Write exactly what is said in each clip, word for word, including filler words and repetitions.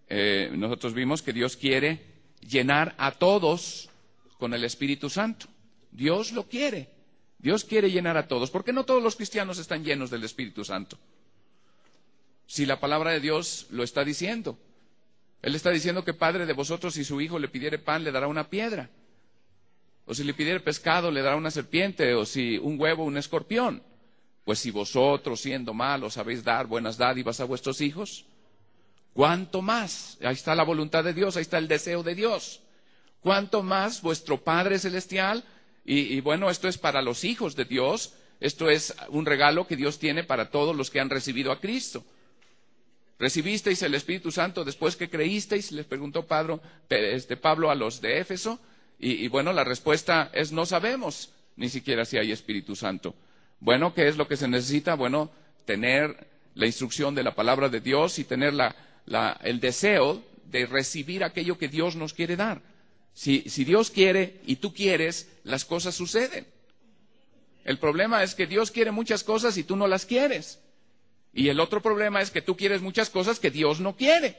eh, nosotros vimos que Dios quiere llenar a todos con el Espíritu Santo. Dios lo quiere. Dios quiere llenar a todos. ¿Por qué no todos los cristianos están llenos del Espíritu Santo? Si la palabra de Dios lo está diciendo. Él está diciendo que padre de vosotros, si su hijo le pidiere pan, le dará una piedra. O si le pidiere pescado, le dará una serpiente. O si un huevo, un escorpión. Pues si vosotros, siendo malos, sabéis dar buenas dádivas a vuestros hijos, ¿cuánto más? Ahí está la voluntad de Dios, ahí está el deseo de Dios. ¿Cuánto más vuestro Padre Celestial? Y, y bueno, esto es para los hijos de Dios. Esto es un regalo que Dios tiene para todos los que han recibido a Cristo. ¿Recibisteis el Espíritu Santo después que creísteis? Les preguntó Pablo, este, Pablo a los de Éfeso. Y, y bueno, la respuesta es no sabemos ni siquiera si hay Espíritu Santo. Bueno, ¿qué es lo que se necesita? Bueno, tener la instrucción de la palabra de Dios y tener la, la, el deseo de recibir aquello que Dios nos quiere dar. Si, si Dios quiere y tú quieres, las cosas suceden. El problema es que Dios quiere muchas cosas y tú no las quieres. Y el otro problema es que tú quieres muchas cosas que Dios no quiere.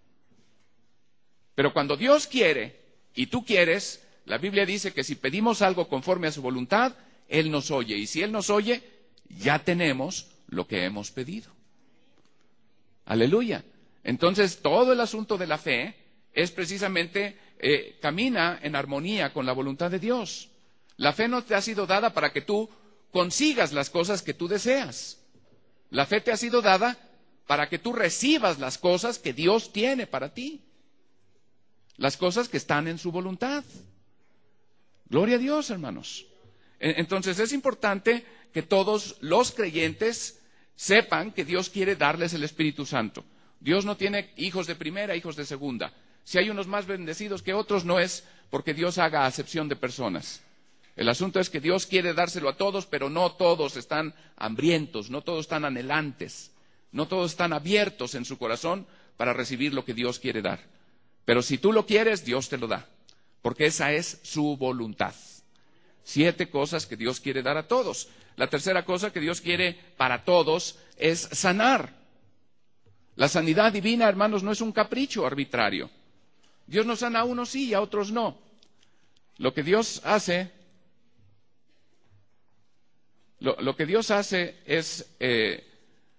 Pero cuando Dios quiere y tú quieres, la Biblia dice que si pedimos algo conforme a su voluntad, Él nos oye. Y si Él nos oye, ya tenemos lo que hemos pedido. Aleluya. Entonces, todo el asunto de la fe es precisamente, eh, camina en armonía con la voluntad de Dios. La fe no te ha sido dada para que tú consigas las cosas que tú deseas. La fe te ha sido dada para que tú recibas las cosas que Dios tiene para ti. Las cosas que están en su voluntad. Gloria a Dios, hermanos. Entonces es importante que todos los creyentes sepan que Dios quiere darles el Espíritu Santo. Dios no tiene hijos de primera, hijos de segunda. Si hay unos más bendecidos que otros, no es porque Dios haga acepción de personas. El asunto es que Dios quiere dárselo a todos, pero no todos están hambrientos, no todos están anhelantes, no todos están abiertos en su corazón para recibir lo que Dios quiere dar. Pero si tú lo quieres, Dios te lo da, porque esa es su voluntad. Siete cosas que Dios quiere dar a todos. La tercera cosa que Dios quiere para todos es sanar. La sanidad divina, hermanos, no es un capricho arbitrario. Dios nos sana a unos sí y a otros no. Lo que Dios hace, lo, lo que Dios hace es, eh,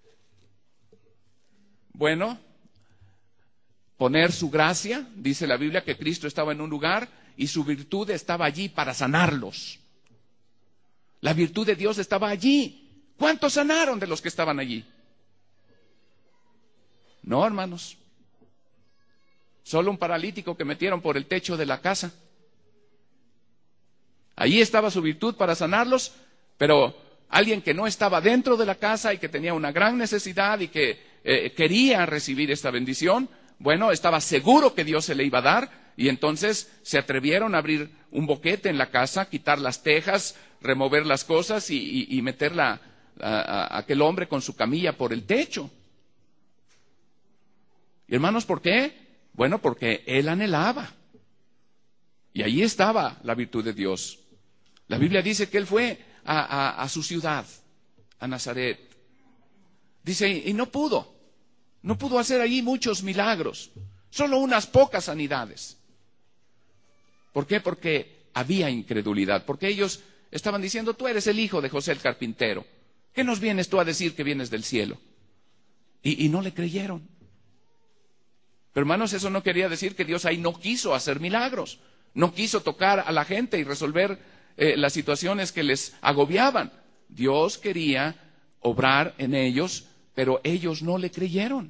bueno, poner su gracia. Dice la Biblia que Cristo estaba en un lugar y su virtud estaba allí para sanarlos. La virtud de Dios estaba allí. ¿Cuántos sanaron de los que estaban allí? No, hermanos. Solo un paralítico que metieron por el techo de la casa. Allí estaba su virtud para sanarlos, pero alguien que no estaba dentro de la casa y que tenía una gran necesidad y que eh, quería recibir esta bendición, bueno, estaba seguro que Dios se le iba a dar, y entonces se atrevieron a abrir un boquete en la casa, quitar las tejas, remover las cosas y, y, y meter la, a, a aquel hombre con su camilla por el techo. Y hermanos, ¿por qué? Bueno, porque él anhelaba. Y allí estaba la virtud de Dios. La Biblia dice que él fue a, a, a su ciudad, a Nazaret. Dice, y no pudo. No pudo hacer allí muchos milagros. Solo unas pocas sanidades. ¿Por qué? Porque había incredulidad. Porque ellos estaban diciendo, tú eres el hijo de José el carpintero. ¿Qué nos vienes tú a decir que vienes del cielo? Y, y no le creyeron. Pero hermanos, eso no quería decir que Dios ahí no quiso hacer milagros. No quiso tocar a la gente y resolver eh, las situaciones que les agobiaban. Dios quería obrar en ellos, pero ellos no le creyeron.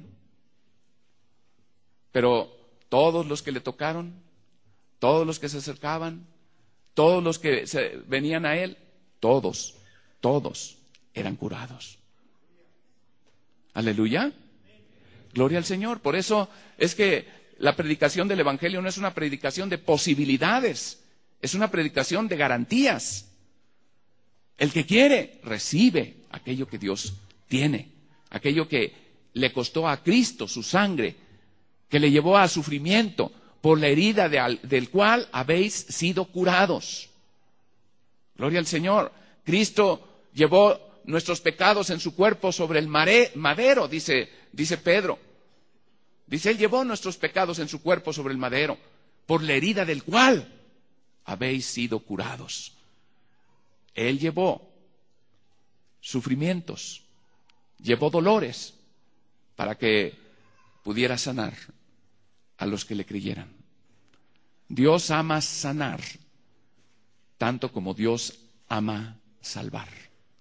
Pero todos los que le tocaron, todos los que se acercaban, todos los que se, venían a él, todos, todos eran curados. Aleluya. Gloria al Señor. Por eso es que la predicación del Evangelio no es una predicación de posibilidades, es una predicación de garantías. El que quiere, recibe aquello que Dios tiene, aquello que le costó a Cristo su sangre, que le llevó a sufrimiento por la herida de al, del cual habéis sido curados. Gloria al Señor. Cristo llevó nuestros pecados en su cuerpo sobre el mare, madero, dice, dice Pedro. Dice, Él llevó nuestros pecados en su cuerpo sobre el madero, por la herida del cual habéis sido curados. Él llevó sufrimientos, llevó dolores para que pudiera sanar a los que le creyeran. Dios ama sanar tanto como Dios ama salvar.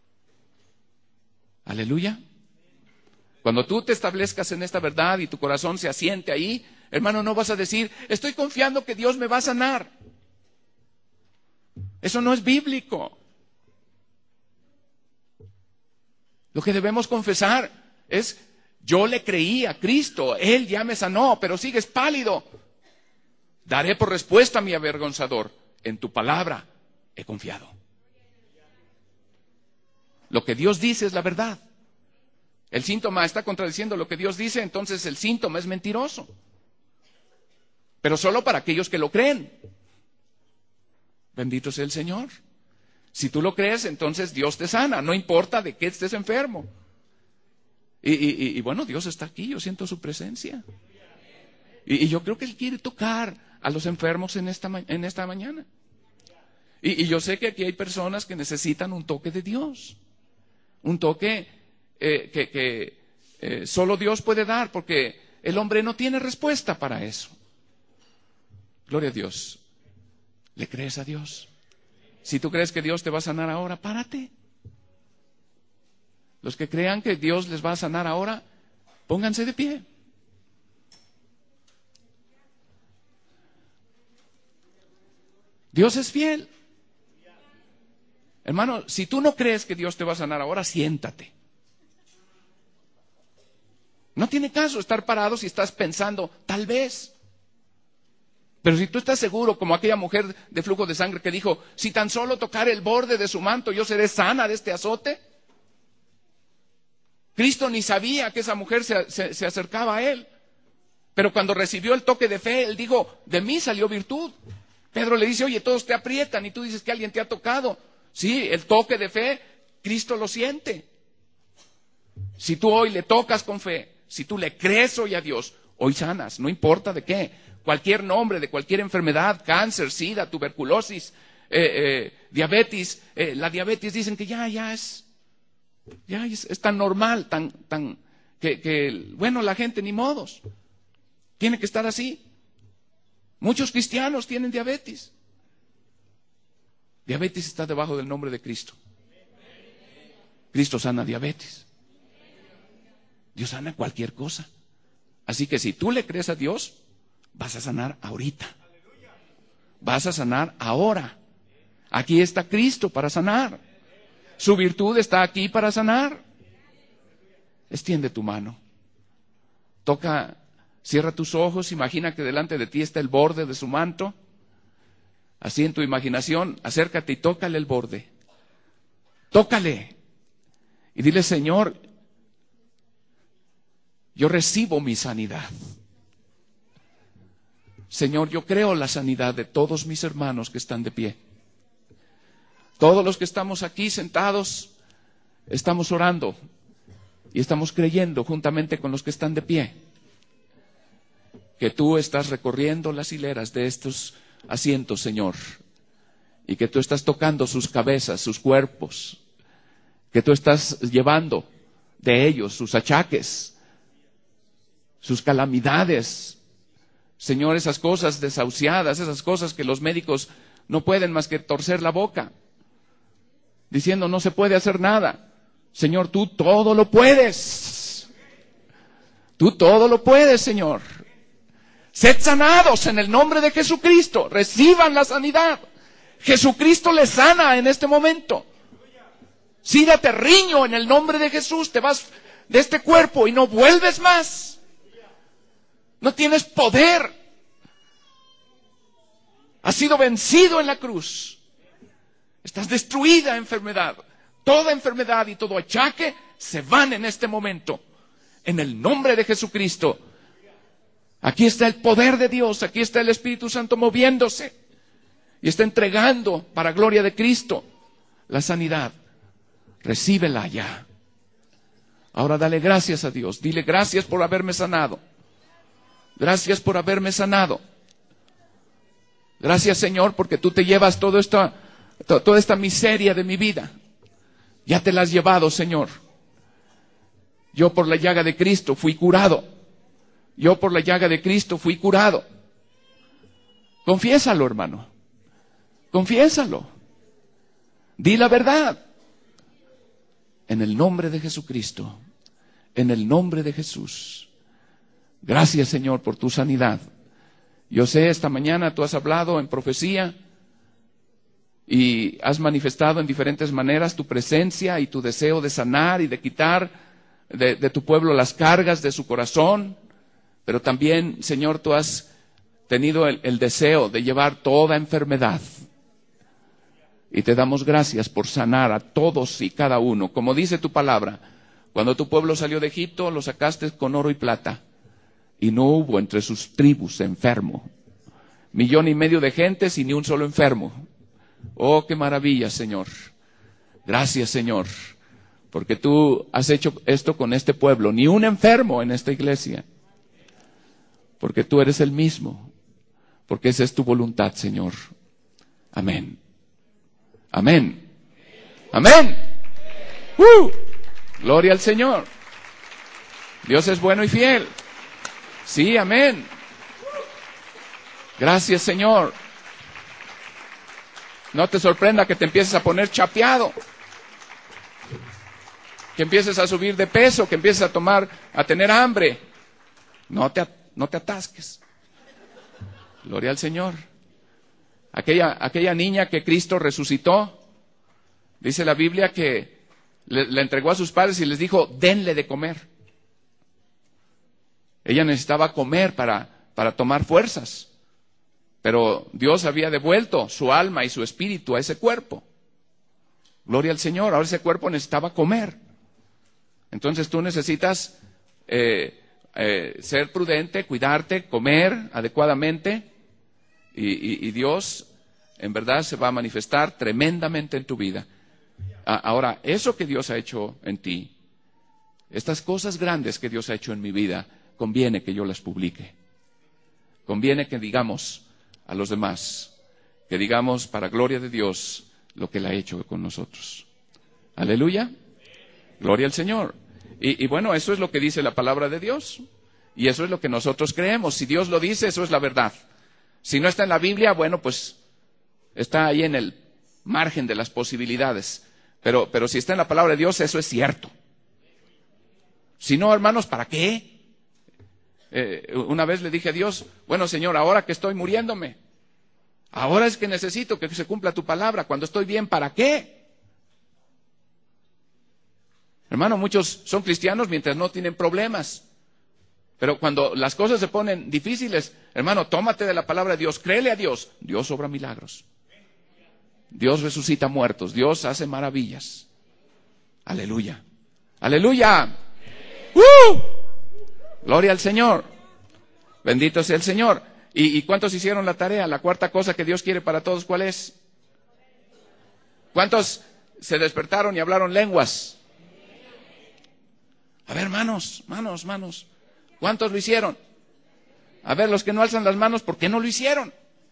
Aleluya. Cuando tú te establezcas en esta verdad y tu corazón se asiente ahí, hermano, no vas a decir, estoy confiando que Dios me va a sanar. Eso no es bíblico. Lo que debemos confesar es, yo le creí a Cristo, Él ya me sanó, pero sigues pálido. Daré por respuesta a mi avergonzador, en tu palabra he confiado. Lo que Dios dice es la verdad. El síntoma está contradiciendo lo que Dios dice, entonces el síntoma es mentiroso. Pero solo para aquellos que lo creen. Bendito sea el Señor. Si tú lo crees, entonces Dios te sana, no importa de qué estés enfermo. Y, y, y bueno, Dios está aquí, yo siento su presencia. Y, y yo creo que Él quiere tocar a los enfermos en esta, en esta mañana. Y, y yo sé que aquí hay personas que necesitan un toque de Dios. Un toque eh, que, que eh, solo Dios puede dar, porque el hombre no tiene respuesta para eso. Gloria a Dios. ¿Le crees a Dios? Si tú crees que Dios te va a sanar ahora, párate. Los que crean que Dios les va a sanar ahora, pónganse de pie. Dios es fiel. Hermano, si tú no crees que Dios te va a sanar ahora, siéntate. No tiene caso estar parado si estás pensando, tal vez. Pero si tú estás seguro, como aquella mujer de flujo de sangre que dijo, si tan solo tocar el borde de su manto, yo seré sana de este azote. Cristo ni sabía que esa mujer se, se, se acercaba a Él. Pero cuando recibió el toque de fe, Él dijo, de mí salió virtud. Pedro le dice, oye, todos te aprietan y tú dices que alguien te ha tocado. Sí, el toque de fe, Cristo lo siente. Si tú hoy le tocas con fe, si tú le crees hoy a Dios, hoy sanas, no importa de qué. Cualquier nombre de cualquier enfermedad, cáncer, sida, tuberculosis, eh, eh, diabetes. Eh, la diabetes dicen que ya, ya es, ya es, es tan normal, tan, tan, que, que, bueno, la gente ni modos. Tiene que estar así. Muchos cristianos tienen diabetes. Diabetes está debajo del nombre de Cristo. Cristo sana diabetes. Dios sana cualquier cosa. Así que si tú le crees a Dios, vas a sanar ahorita. Vas a sanar ahora. Aquí está Cristo para sanar. Su virtud está aquí para sanar. Extiende tu mano. Toca, cierra tus ojos, imagina que delante de ti está el borde de su manto. Así en tu imaginación, acércate y tócale el borde. Tócale. Y dile, Señor, yo recibo mi sanidad. Señor, yo creo la sanidad de todos mis hermanos que están de pie. Todos los que estamos aquí sentados, estamos orando y estamos creyendo juntamente con los que están de pie, que tú estás recorriendo las hileras de estos asientos, Señor, y que tú estás tocando sus cabezas, sus cuerpos, que tú estás llevando de ellos sus achaques, sus calamidades, Señor, esas cosas desahuciadas, esas cosas que los médicos no pueden más que torcer la boca, diciendo no se puede hacer nada. Señor, tú todo lo puedes. Tú todo lo puedes, Señor. Sed sanados en el nombre de Jesucristo. Reciban la sanidad. Jesucristo les sana en este momento. Sida, te riño en el nombre de Jesús. Te vas de este cuerpo y no vuelves más. No tienes poder. Has sido vencido en la cruz. Estás destruida, enfermedad. Toda enfermedad y todo achaque se van en este momento. En el nombre de Jesucristo. Aquí está el poder de Dios. Aquí está el Espíritu Santo moviéndose. Y está entregando para gloria de Cristo la sanidad. Recíbela ya. Ahora dale gracias a Dios. Dile gracias por haberme sanado. Gracias por haberme sanado. Gracias, Señor, porque tú te llevas todo esta, to, toda esta miseria de mi vida. Ya te la has llevado, Señor. Yo por la llaga de Cristo fui curado. Yo por la llaga de Cristo fui curado. Confiésalo, hermano. Confiésalo. Di la verdad. En el nombre de Jesucristo. En el nombre de Jesús. Gracias, Señor, por tu sanidad. Yo sé, esta mañana tú has hablado en profecía y has manifestado en diferentes maneras tu presencia y tu deseo de sanar y de quitar de, de tu pueblo las cargas de su corazón. Pero también, Señor, tú has tenido el, el deseo de llevar toda enfermedad. Y te damos gracias por sanar a todos y cada uno. Como dice tu palabra, cuando tu pueblo salió de Egipto, lo sacaste con oro y plata. Y no hubo entre sus tribus enfermo. Millón y medio de gentes y ni un solo enfermo. Oh, qué maravilla, Señor. Gracias, Señor, porque tú has hecho esto con este pueblo. Ni un enfermo en esta iglesia. Porque tú eres el mismo. Porque esa es tu voluntad, Señor. Amén. Amén. Amén. ¡Uh! Gloria al Señor. Dios es bueno y fiel. Sí, amén. Gracias, Señor. No te sorprenda que te empieces a poner chapeado. Que empieces a subir de peso, que empieces a tomar, a tener hambre. No te, no te atasques. Gloria al Señor. Aquella, aquella niña que Cristo resucitó, dice la Biblia que le, le entregó a sus padres y les dijo, denle de comer. Ella necesitaba comer para, para tomar fuerzas. Pero Dios había devuelto su alma y su espíritu a ese cuerpo. Gloria al Señor. Ahora ese cuerpo necesitaba comer. Entonces tú necesitas eh, eh, ser prudente, cuidarte, comer adecuadamente. Y, y, y Dios en verdad se va a manifestar tremendamente en tu vida. Ahora, eso que Dios ha hecho en ti, estas cosas grandes que Dios ha hecho en mi vida, conviene que yo las publique. Conviene que digamos a los demás, que digamos para gloria de Dios lo que Él ha hecho con nosotros. Aleluya. Gloria al Señor. Y, y bueno, eso es lo que dice la palabra de Dios. Y eso es lo que nosotros creemos. Si Dios lo dice, eso es la verdad. Si no está en la Biblia, bueno, pues está ahí en el margen de las posibilidades. Pero, pero si está en la palabra de Dios, eso es cierto. Si no, hermanos, ¿para qué? Eh, una vez le dije a Dios, bueno, Señor, ahora que estoy muriéndome, ahora es que necesito que se cumpla tu palabra. Cuando estoy bien, ¿para qué? Hermano, muchos son cristianos mientras no tienen problemas. Pero cuando las cosas se ponen difíciles, hermano, tómate de la palabra de Dios, créele a Dios. Dios obra milagros. Dios resucita muertos. Dios hace maravillas. Aleluya. Aleluya. ¡Uh! Gloria al Señor. Bendito sea el Señor. ¿Y, ¿Y cuántos hicieron la tarea? La cuarta cosa que Dios quiere para todos, ¿cuál es? ¿Cuántos se despertaron y hablaron lenguas? A ver, hermanos, manos, manos. ¿Cuántos lo hicieron? A ver, los que no alzan las manos, ¿por qué no lo hicieron?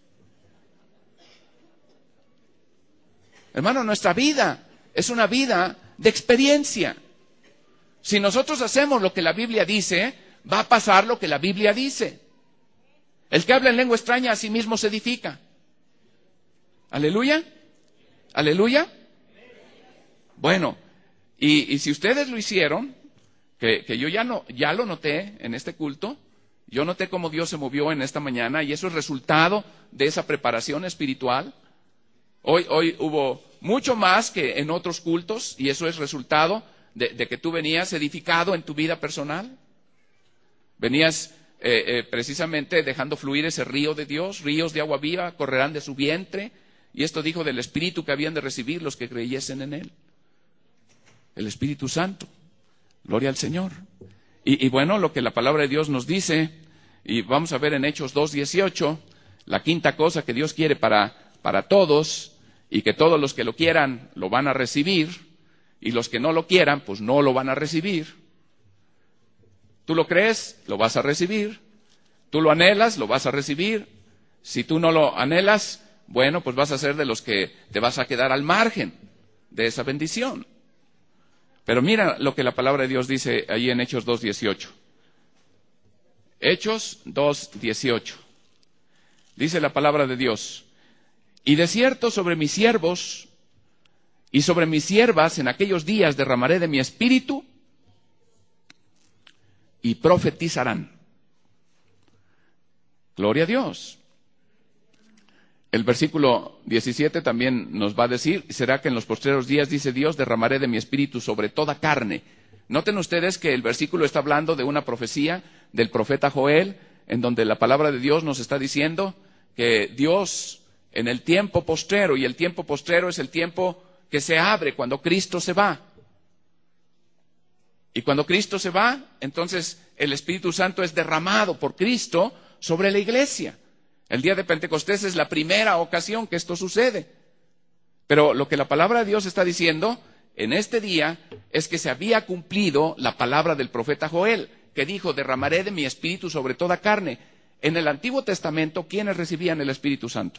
Hermano, nuestra vida es una vida de experiencia. Si nosotros hacemos lo que la Biblia dice, va a pasar lo que la Biblia dice. El que habla en lengua extraña a sí mismo se edifica. Aleluya. Aleluya. Bueno, y, y si ustedes lo hicieron, que, que yo ya, no, ya lo noté en este culto, yo noté cómo Dios se movió en esta mañana y eso es resultado de esa preparación espiritual. Hoy, hoy hubo mucho más que en otros cultos y eso es resultado de, de que tú venías edificado en tu vida personal. Venías eh, eh, precisamente dejando fluir ese río de Dios, ríos de agua viva correrán de su vientre. Y esto dijo del Espíritu que habían de recibir los que creyesen en Él. El Espíritu Santo. Gloria al Señor. Y, y bueno, lo que la palabra de Dios nos dice, y vamos a ver en Hechos dos dieciocho, la quinta cosa que Dios quiere para, para todos, y que todos los que lo quieran lo van a recibir, y los que no lo quieran, pues no lo van a recibir. ¿Tú lo crees? Lo vas a recibir. Tú lo anhelas, lo vas a recibir. Si tú no lo anhelas, bueno, pues vas a ser de los que te vas a quedar al margen de esa bendición. Pero mira lo que la palabra de Dios dice ahí en Hechos dos dieciocho. Hechos dos dieciocho. Dice la palabra de Dios: y de cierto sobre mis siervos y sobre mis siervas en aquellos días derramaré de mi espíritu y profetizarán. Gloria a Dios. El versículo diecisiete también nos va a decir: será que en los postreros días, dice Dios, derramaré de mi espíritu sobre toda carne. Noten ustedes que el versículo está hablando de una profecía del profeta Joel, en donde la palabra de Dios nos está diciendo que Dios en el tiempo postrero, y el tiempo postrero es el tiempo que se abre cuando Cristo se va. Y cuando Cristo se va, entonces el Espíritu Santo es derramado por Cristo sobre la iglesia. El día de Pentecostés es la primera ocasión que esto sucede. Pero lo que la palabra de Dios está diciendo en este día es que se había cumplido la palabra del profeta Joel, que dijo: derramaré de mi espíritu sobre toda carne. En el Antiguo Testamento, ¿quiénes recibían el Espíritu Santo?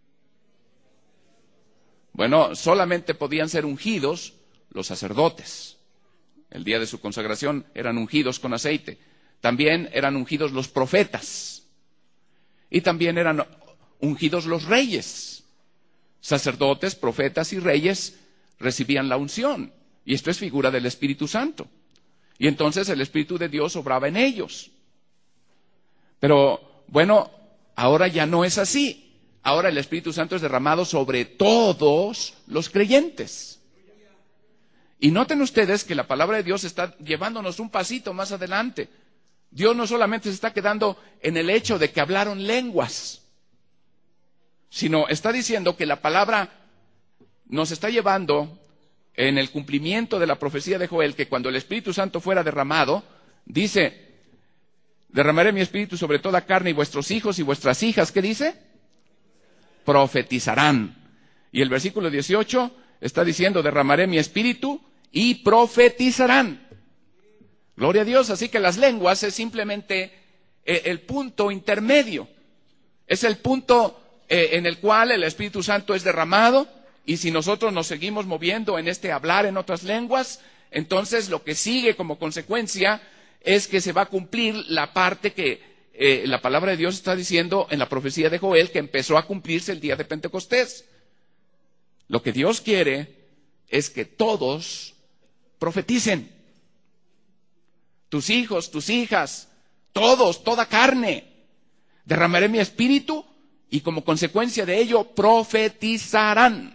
Bueno, solamente podían ser ungidos los sacerdotes. El día de su consagración eran ungidos con aceite. También eran ungidos los profetas. Y también eran ungidos los reyes. Sacerdotes, profetas y reyes recibían la unción. Y esto es figura del Espíritu Santo. Y entonces el Espíritu de Dios obraba en ellos. Pero, bueno, ahora ya no es así. Ahora el Espíritu Santo es derramado sobre todos los creyentes. Y noten ustedes que la palabra de Dios está llevándonos un pasito más adelante. Dios no solamente se está quedando en el hecho de que hablaron lenguas, sino está diciendo que la palabra nos está llevando en el cumplimiento de la profecía de Joel, que cuando el Espíritu Santo fuera derramado, dice: derramaré mi espíritu sobre toda carne, y vuestros hijos y vuestras hijas, ¿qué dice? Profetizarán. Y el versículo dieciocho está diciendo: derramaré mi espíritu y profetizarán. Gloria a Dios. Así que las lenguas es simplemente eh, el punto intermedio. Es el punto eh, en el cual el Espíritu Santo es derramado, y si nosotros nos seguimos moviendo en este hablar en otras lenguas, entonces lo que sigue como consecuencia es que se va a cumplir la parte que eh, la palabra de Dios está diciendo en la profecía de Joel, que empezó a cumplirse el día de Pentecostés. Lo que Dios quiere es que todos profeticen. Tus hijos, tus hijas, todos, toda carne. Derramaré mi espíritu y como consecuencia de ello profetizarán.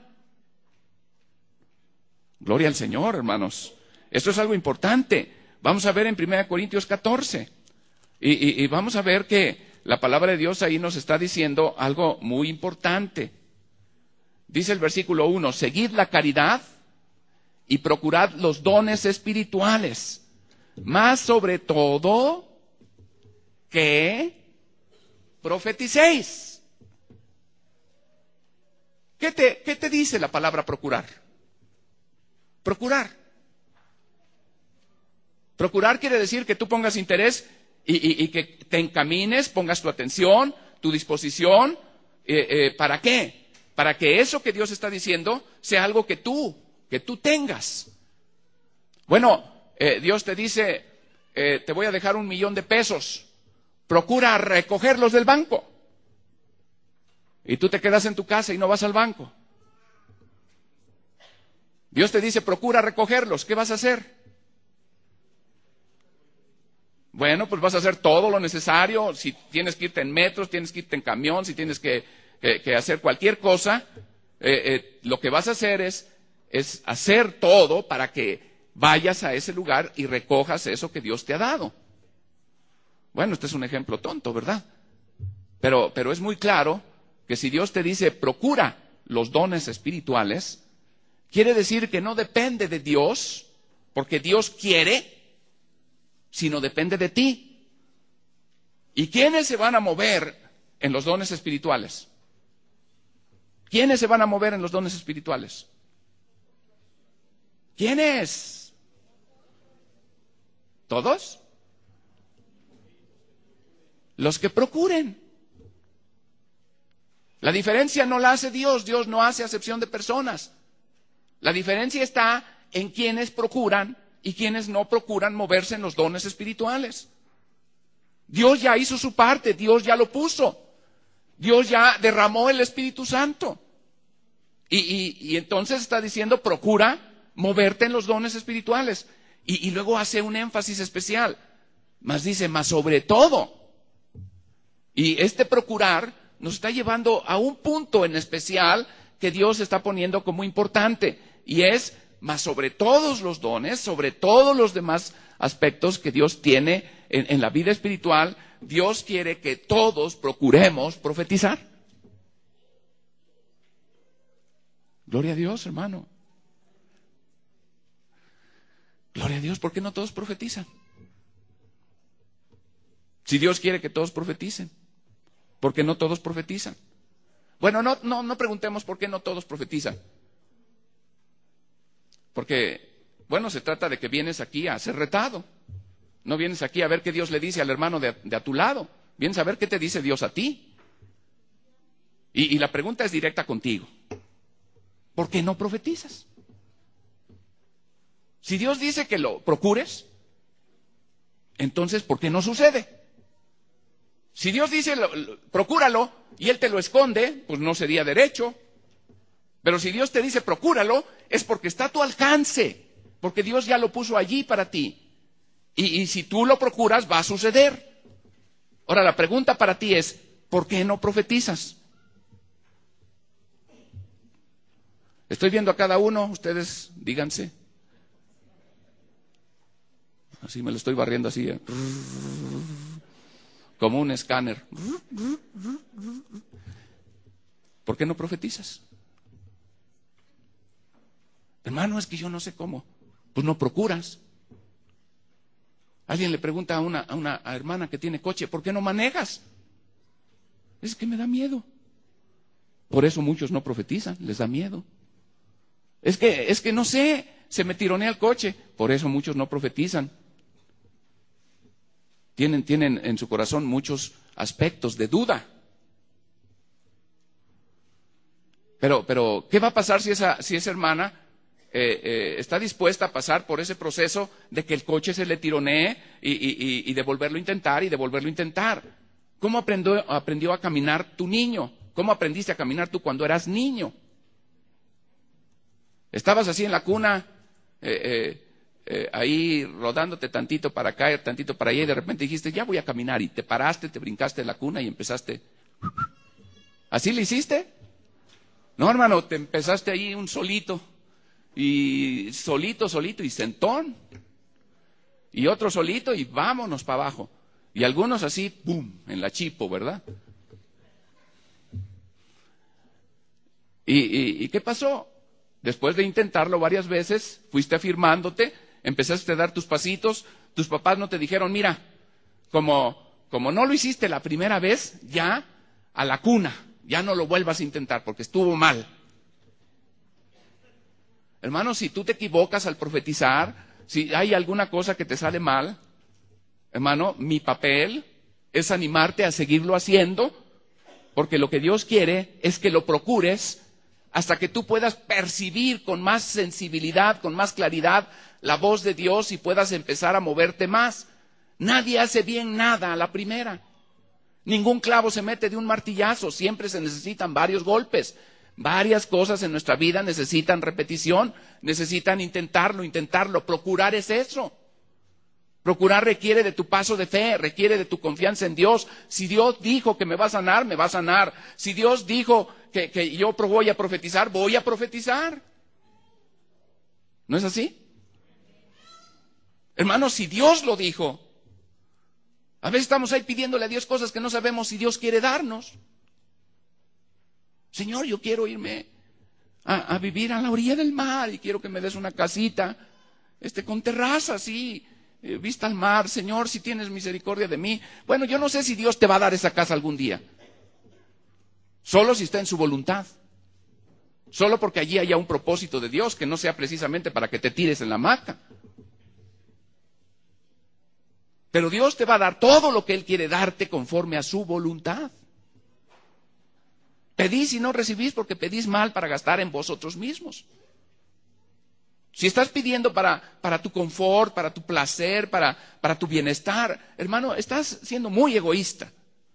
Gloria al Señor, hermanos. Esto es algo importante. Vamos a ver en primera Corintios catorce. Y, y, y vamos a ver que la palabra de Dios ahí nos está diciendo algo muy importante. Dice el versículo uno: seguid la caridad y procurad los dones espirituales, más sobre todo que profeticéis. ¿Qué te, qué te dice la palabra procurar? Procurar. Procurar quiere decir que tú pongas interés y, y, y que te encamines, pongas tu atención, tu disposición. Eh, eh, ¿Para qué? Para que eso que Dios está diciendo sea algo que tú, que tú tengas. Bueno, eh, Dios te dice: eh, te voy a dejar un millón de pesos. Procura recogerlos del banco. Y tú te quedas en tu casa y no vas al banco. Dios te dice: procura recogerlos. ¿Qué vas a hacer? Bueno, pues vas a hacer todo lo necesario. Si tienes que irte en metros, tienes que irte en camión, si tienes que, que, que hacer cualquier cosa, eh, eh, lo que vas a hacer es, es hacer todo para que vayas a ese lugar y recojas eso que Dios te ha dado. Bueno, este es un ejemplo tonto, ¿verdad? Pero, pero es muy claro que si Dios te dice: procura los dones espirituales, quiere decir que no depende de Dios, porque Dios quiere, sino depende de ti. ¿Y quiénes se van a mover en los dones espirituales? ¿Quiénes se van a mover en los dones espirituales? ¿Quiénes? ¿Todos? los que procuren. La diferencia no la hace Dios, Dios no hace acepción de personas. La diferencia está en quienes procuran y quienes no procuran moverse en los dones espirituales. Dios ya hizo su parte, Dios ya lo puso. Dios ya derramó el Espíritu Santo. Y, y, y entonces está diciendo, procura moverte en los dones espirituales. Y, y luego hace un énfasis especial. Más dice, más sobre todo. Y este procurar nos está llevando a un punto en especial que Dios está poniendo como importante. Y es, más sobre todos los dones, sobre todos los demás aspectos que Dios tiene en, en la vida espiritual, Dios quiere que todos procuremos profetizar. Gloria a Dios, hermano. Gloria a Dios, ¿por qué no todos profetizan? Si Dios quiere que todos profeticen, ¿por qué no todos profetizan? Bueno, no, no, no preguntemos por qué no todos profetizan. Porque, bueno, se trata de que vienes aquí a ser retado. No vienes aquí a ver qué Dios le dice al hermano de, de a tu lado. Vienes a ver qué te dice Dios a ti. Y, y la pregunta es directa contigo. ¿Por qué no profetizas? Si Dios dice que lo procures, entonces ¿por qué no sucede? Si Dios dice lo, lo, procúralo y Él te lo esconde, pues no sería derecho. Pero si Dios te dice procúralo, es porque está a tu alcance, porque Dios ya lo puso allí para ti. Y, y si tú lo procuras, va a suceder. Ahora, la pregunta para ti es, ¿por qué no profetizas? Estoy viendo a cada uno, ustedes díganse. Así me lo estoy barriendo así, ¿eh? Como un escáner. ¿Por qué no profetizas? Hermano, es que yo no sé cómo. Pues no procuras. Alguien le pregunta a una, a una a hermana que tiene coche, ¿por qué no manejas? Es que me da miedo. Por eso muchos no profetizan, les da miedo. Es que, es que no sé, se me tironea el coche, por eso muchos no profetizan. Tienen, tienen en su corazón muchos aspectos de duda. Pero, pero, ¿qué va a pasar si esa, si esa hermana eh, eh, está dispuesta a pasar por ese proceso de que el coche se le tironee y, y, y de volverlo a intentar y de volverlo a intentar? ¿Cómo aprendió, aprendió a caminar tu niño? ¿Cómo aprendiste a caminar tú cuando eras niño? Estabas así en la cuna, eh, eh, eh, ahí rodándote tantito para acá, tantito para allá, y de repente dijiste, ya voy a caminar, y te paraste, te brincaste en la cuna y empezaste. ¿Así le hiciste? No, hermano, te empezaste ahí un solito, y solito, solito, y sentón, y otro solito, y vámonos para abajo. Y algunos así, ¡pum!, en la chipo, ¿verdad? ¿Y, y, y qué pasó? Después de intentarlo varias veces, fuiste afirmándote, empezaste a dar tus pasitos, tus papás no te dijeron, mira, como, como no lo hiciste la primera vez, ya a la cuna, ya no lo vuelvas a intentar porque estuvo mal. Hermano, si tú te equivocas al profetizar, si hay alguna cosa que te sale mal, hermano, mi papel es animarte a seguirlo haciendo, porque lo que Dios quiere es que lo procures hasta que tú puedas percibir con más sensibilidad, con más claridad la voz de Dios y puedas empezar a moverte más. Nadie hace bien nada a la primera. Ningún clavo se mete de un martillazo, siempre se necesitan varios golpes. Varias cosas en nuestra vida necesitan repetición, necesitan intentarlo, intentarlo. Procurar es eso. Procurar requiere de tu paso de fe, requiere de tu confianza en Dios. Si Dios dijo que me va a sanar, me va a sanar. Si Dios dijo que, que yo voy a profetizar, voy a profetizar. ¿No es así? Hermanos, si Dios lo dijo, a veces estamos ahí pidiéndole a Dios cosas que no sabemos si Dios quiere darnos. Señor, yo quiero irme a, a vivir a la orilla del mar y quiero que me des una casita este, con terraza, así, eh, vista al mar. Señor, si tienes misericordia de mí. Bueno, yo no sé si Dios te va a dar esa casa algún día. Solo si está en su voluntad. Solo porque allí haya un propósito de Dios, que no sea precisamente para que te tires en la hamaca. Pero Dios te va a dar todo lo que Él quiere darte conforme a su voluntad. Pedís y no recibís porque pedís mal para gastar en vosotros mismos. Si estás pidiendo para, para tu confort, para tu placer, para, para tu bienestar, hermano, estás siendo muy egoísta.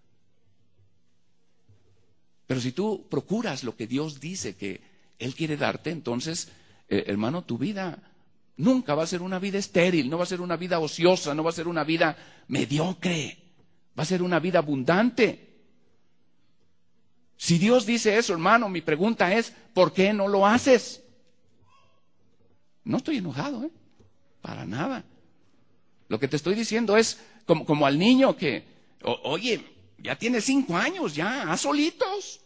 Pero si tú procuras lo que Dios dice que Él quiere darte, entonces, eh, hermano, tu vida nunca va a ser una vida estéril, no va a ser una vida ociosa, no va a ser una vida mediocre, va a ser una vida abundante. Si Dios dice eso, hermano, mi pregunta es, ¿por qué no lo haces? No estoy enojado, ¿eh? Para nada. Lo que te estoy diciendo es como, como al niño que, o, oye, ya tiene cinco años, ya, haz solitos.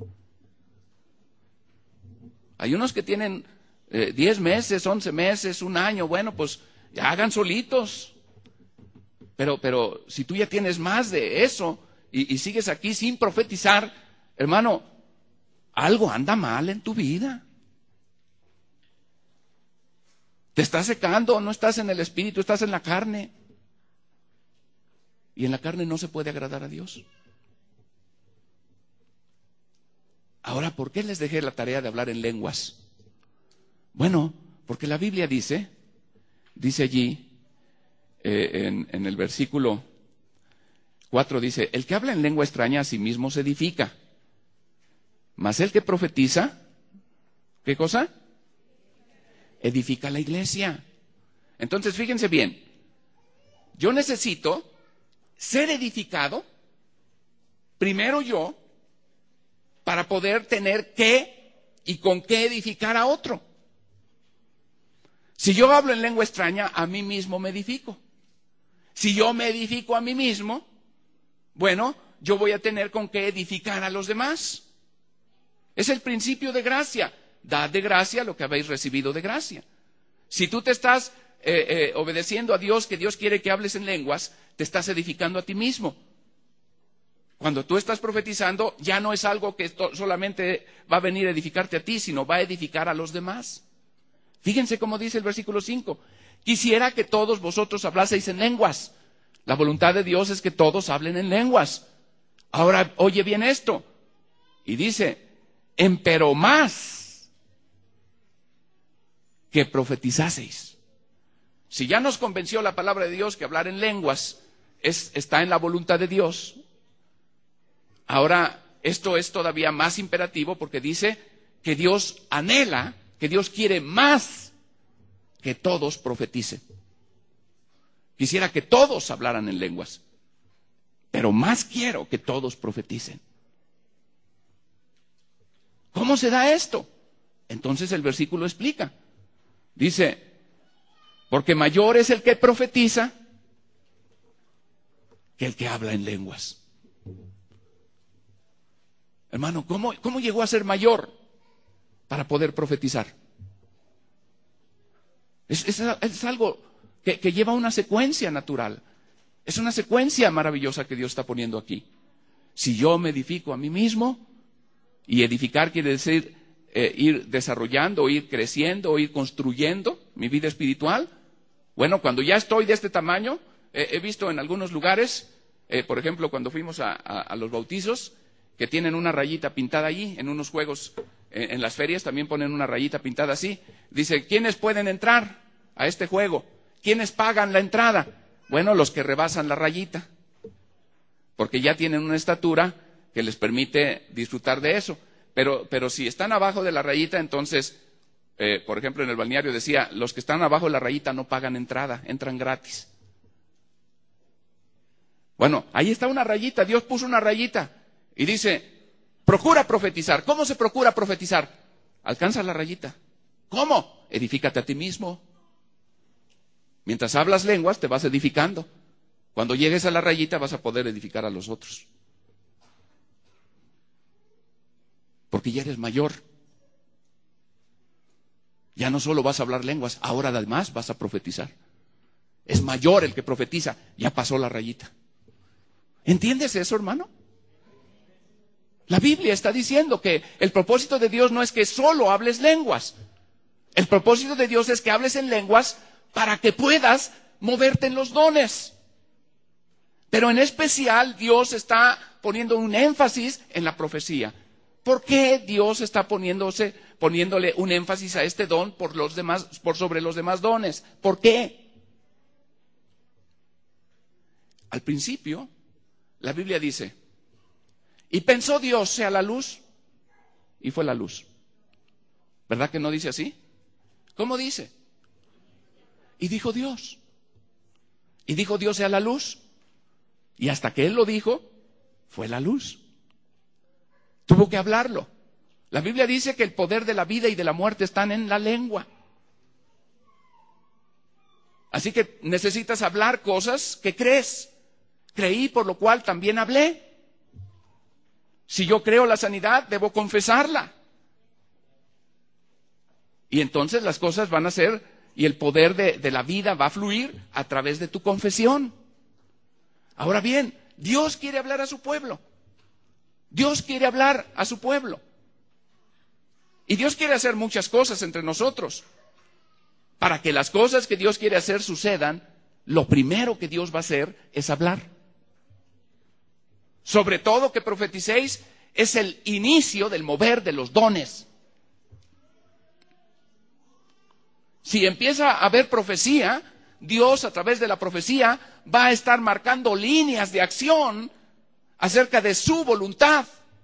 Hay unos que tienen eh, diez meses, once meses, un año, bueno, pues ya hagan solitos. Pero, pero si tú ya tienes más de eso y, y sigues aquí sin profetizar, hermano, algo anda mal en tu vida. Te estás secando, no estás en el espíritu, estás en la carne. Y en la carne no se puede agradar a Dios. Ahora, ¿por qué les dejé la tarea de hablar en lenguas? Bueno, porque la Biblia dice, dice allí, eh, en, en el versículo cuatro, dice, el que habla en lengua extraña a sí mismo se edifica, mas el que profetiza, ¿qué cosa? Edifica la iglesia. Entonces, fíjense bien, yo necesito ser edificado, primero yo, para poder tener qué y con qué edificar a otro. Si yo hablo en lengua extraña, a mí mismo me edifico. Si yo me edifico a mí mismo, bueno, yo voy a tener con qué edificar a los demás. Es el principio de gracia. Dad de gracia lo que habéis recibido de gracia. Si tú te estás eh, eh, obedeciendo a Dios, que Dios quiere que hables en lenguas, te estás edificando a ti mismo. Cuando tú estás profetizando, ya no es algo que solamente va a venir a edificarte a ti, sino va a edificar a los demás. Fíjense cómo dice el versículo cinco. Quisiera que todos vosotros hablaseis en lenguas. La voluntad de Dios es que todos hablen en lenguas. Ahora, oye bien esto. Y dice, empero más que profetizaseis. Si ya nos convenció la palabra de Dios que hablar en lenguas es, está en la voluntad de Dios, ahora esto es todavía más imperativo porque dice que Dios anhela, que Dios quiere más que todos profeticen. Quisiera que todos hablaran en lenguas, pero más quiero que todos profeticen. ¿Cómo se da esto? Entonces el versículo explica. Dice, porque mayor es el que profetiza que el que habla en lenguas. Hermano, ¿cómo, cómo llegó a ser mayor para poder profetizar? Es, es, es algo que, que lleva una secuencia natural. Es una secuencia maravillosa que Dios está poniendo aquí. Si yo me edifico a mí mismo, y edificar quiere decir eh, ir desarrollando, o ir creciendo, o ir construyendo mi vida espiritual. Bueno, cuando ya estoy de este tamaño, eh, he visto en algunos lugares, eh, por ejemplo, cuando fuimos a, a, a los bautizos, que tienen una rayita pintada allí, en unos juegos, eh, en las ferias también ponen una rayita pintada así. Dice, ¿quiénes pueden entrar a este juego? ¿Quiénes pagan la entrada? Bueno, los que rebasan la rayita, porque ya tienen una estatura que les permite disfrutar de eso. Pero, pero si están abajo de la rayita, entonces, eh, por ejemplo, en el balneario decía, los que están abajo de la rayita no pagan entrada, entran gratis. Bueno, ahí está una rayita, Dios puso una rayita y dice, procura profetizar. ¿Cómo se procura profetizar? Alcanza la rayita. ¿Cómo? Edifícate a ti mismo. Mientras hablas lenguas, te vas edificando. Cuando llegues a la rayita, vas a poder edificar a los otros. Porque ya eres mayor. Ya no solo vas a hablar lenguas, ahora además vas a profetizar. Es mayor el que profetiza, ya pasó la rayita. ¿Entiendes eso, hermano? La Biblia está diciendo que el propósito de Dios no es que solo hables lenguas. El propósito de Dios es que hables en lenguas para que puedas moverte en los dones. Pero en especial Dios está poniendo un énfasis en la profecía. ¿Por qué Dios está poniéndose, poniéndole un énfasis a este don por los demás, por sobre los demás dones? ¿Por qué? Al principio, la Biblia dice, y pensó Dios sea la luz, y fue la luz. ¿Verdad que no dice así? ¿Cómo dice? Y dijo Dios. Y dijo Dios sea la luz. Y hasta que Él lo dijo, fue la luz. Tuvo que hablarlo. La Biblia dice que el poder de la vida y de la muerte están en la lengua. Así que necesitas hablar cosas que crees. Creí, por lo cual también hablé. Si yo creo la sanidad, debo confesarla. Y entonces las cosas van a ser, y el poder de, de la vida va a fluir a través de tu confesión. Ahora bien, Dios quiere hablar a su pueblo. Dios quiere hablar a su pueblo. Y Dios quiere hacer muchas cosas entre nosotros. Para que las cosas que Dios quiere hacer sucedan, lo primero que Dios va a hacer es hablar. Sobre todo que profeticéis es el inicio del mover de los dones. Si empieza a haber profecía, Dios a través de la profecía va a estar marcando líneas de acción acerca de su voluntad.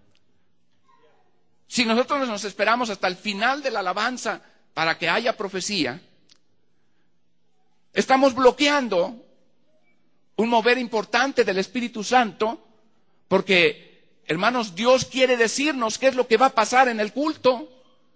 Si nosotros nos esperamos hasta el final de la alabanza para que haya profecía, estamos bloqueando un mover importante del Espíritu Santo, porque, hermanos, Dios quiere decirnos qué es lo que va a pasar en el culto.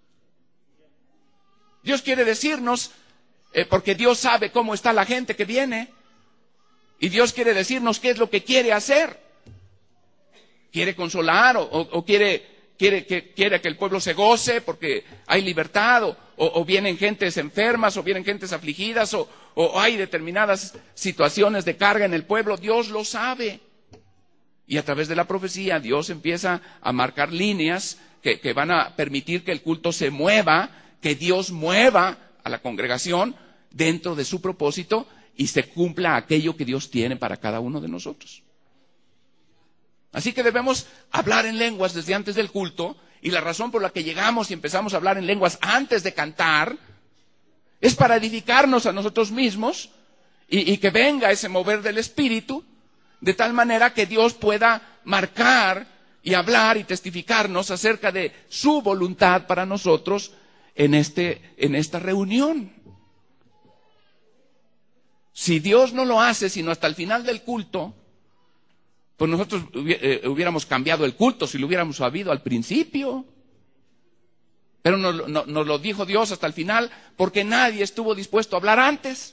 Dios quiere decirnos, eh, porque Dios sabe cómo está la gente que viene, y Dios quiere decirnos qué es lo que quiere hacer. Quiere consolar o, o, o quiere, quiere, que, quiere que el pueblo se goce porque hay libertad, o, o, o vienen gentes enfermas, o vienen gentes afligidas, o, o hay determinadas situaciones de carga en el pueblo. Dios lo sabe. Y a través de la profecía Dios empieza a marcar líneas que, que van a permitir que el culto se mueva, que Dios mueva a la congregación dentro de su propósito y se cumpla aquello que Dios tiene para cada uno de nosotros. Así que debemos hablar en lenguas desde antes del culto, y la razón por la que llegamos y empezamos a hablar en lenguas antes de cantar es para edificarnos a nosotros mismos y, y que venga ese mover del Espíritu, de tal manera que Dios pueda marcar y hablar y testificarnos acerca de su voluntad para nosotros en, este, en esta reunión. Si Dios no lo hace sino hasta el final del culto, pues nosotros hubiéramos cambiado el culto si lo hubiéramos sabido al principio. Pero nos, nos, nos lo dijo Dios hasta el final porque nadie estuvo dispuesto a hablar antes.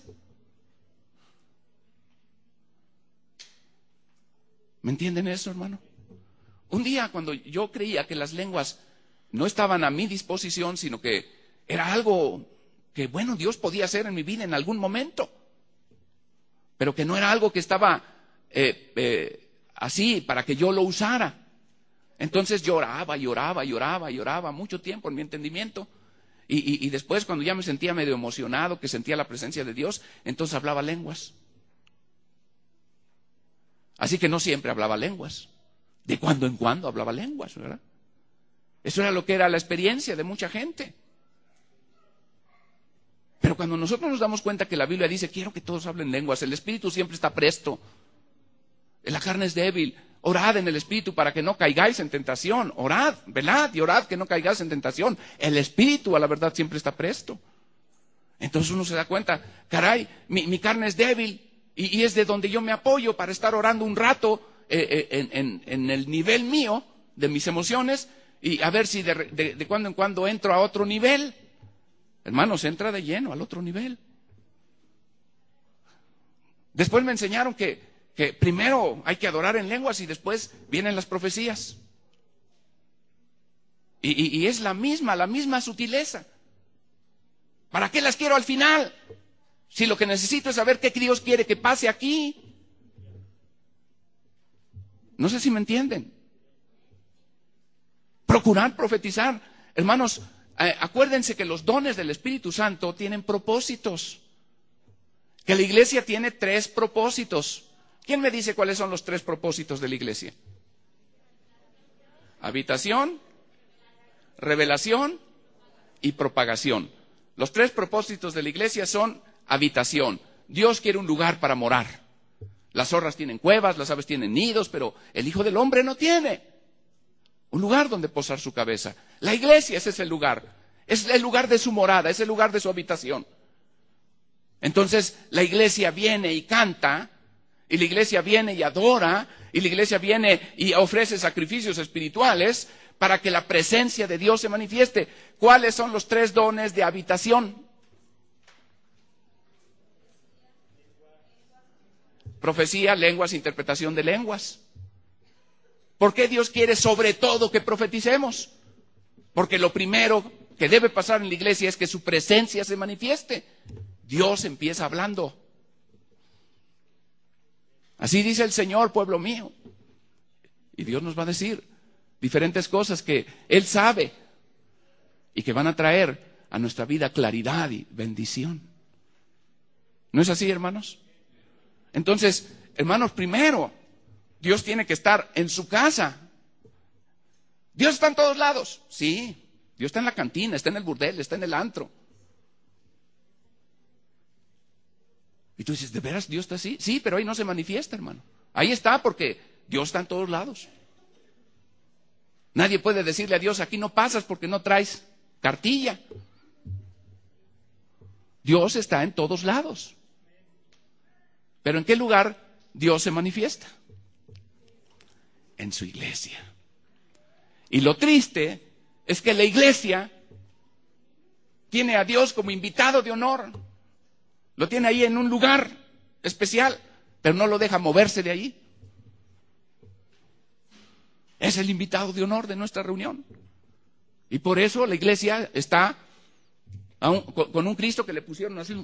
¿Me entienden eso, hermano? Un día cuando yo creía que las lenguas no estaban a mi disposición, sino que era algo que, bueno, Dios podía hacer en mi vida en algún momento, pero que no era algo que estaba eh, eh, así para que yo lo usara. Entonces lloraba, lloraba, lloraba, lloraba mucho tiempo en mi entendimiento. Y, y, y después, cuando ya me sentía medio emocionado, que sentía la presencia de Dios, entonces hablaba lenguas. Así que no siempre hablaba lenguas. De cuando en cuando hablaba lenguas, ¿verdad? Eso era lo que era la experiencia de mucha gente. Pero cuando nosotros nos damos cuenta que la Biblia dice, quiero que todos hablen lenguas, el Espíritu siempre está presto, la carne es débil, orad en el Espíritu para que no caigáis en tentación, orad, velad y orad que no caigáis en tentación. El Espíritu, a la verdad, siempre está presto. Entonces uno se da cuenta, caray, mi, mi carne es débil y, y es de donde yo me apoyo para estar orando un rato eh, eh, en, en, en el nivel mío de mis emociones y a ver si de, de, de cuando en cuando entro a otro nivel. Hermanos, entra de lleno al otro nivel. Después me enseñaron que, que primero hay que adorar en lenguas y después vienen las profecías. Y, y, y es la misma, la misma sutileza. ¿Para qué las quiero al final? Si lo que necesito es saber qué Dios quiere que pase aquí. No sé si me entienden. Procurar profetizar. Hermanos, eh, acuérdense que los dones del Espíritu Santo tienen propósitos. Que la iglesia tiene tres propósitos. ¿Quién me dice cuáles son los tres propósitos de la iglesia? Habitación, revelación y propagación. Los tres propósitos de la iglesia son habitación. Dios quiere un lugar para morar. Las zorras tienen cuevas, las aves tienen nidos, pero el Hijo del Hombre no tiene un lugar donde posar su cabeza. La iglesia, ese es el lugar. Es el lugar de su morada, es el lugar de su habitación. Entonces, la iglesia viene y canta, y la iglesia viene y adora, y la iglesia viene y ofrece sacrificios espirituales para que la presencia de Dios se manifieste. ¿Cuáles son los tres dones de habitación? Profecía, lenguas, interpretación de lenguas. ¿Por qué Dios quiere sobre todo que profeticemos? Porque lo primero que debe pasar en la iglesia es que su presencia se manifieste. Dios empieza hablando. Así dice el Señor, pueblo mío. Y Dios nos va a decir diferentes cosas que Él sabe y que van a traer a nuestra vida claridad y bendición. ¿No es así, hermanos? Entonces, hermanos, primero, Dios tiene que estar en su casa. Dios está en todos lados. Sí, Dios está en la cantina, está en el burdel, está en el antro. Y tú dices, ¿de veras Dios está así? Sí, pero ahí no se manifiesta, hermano. Ahí está porque Dios está en todos lados. Nadie puede decirle a Dios, aquí no pasas porque no traes cartilla. Dios está en todos lados. ¿Pero en qué lugar Dios se manifiesta? En su iglesia. Y lo triste es que la iglesia tiene a Dios como invitado de honor. Lo tiene ahí en un lugar especial, pero no lo deja moverse de ahí. Es el invitado de honor de nuestra reunión. Y por eso la iglesia está a un, con un Cristo que le pusieron así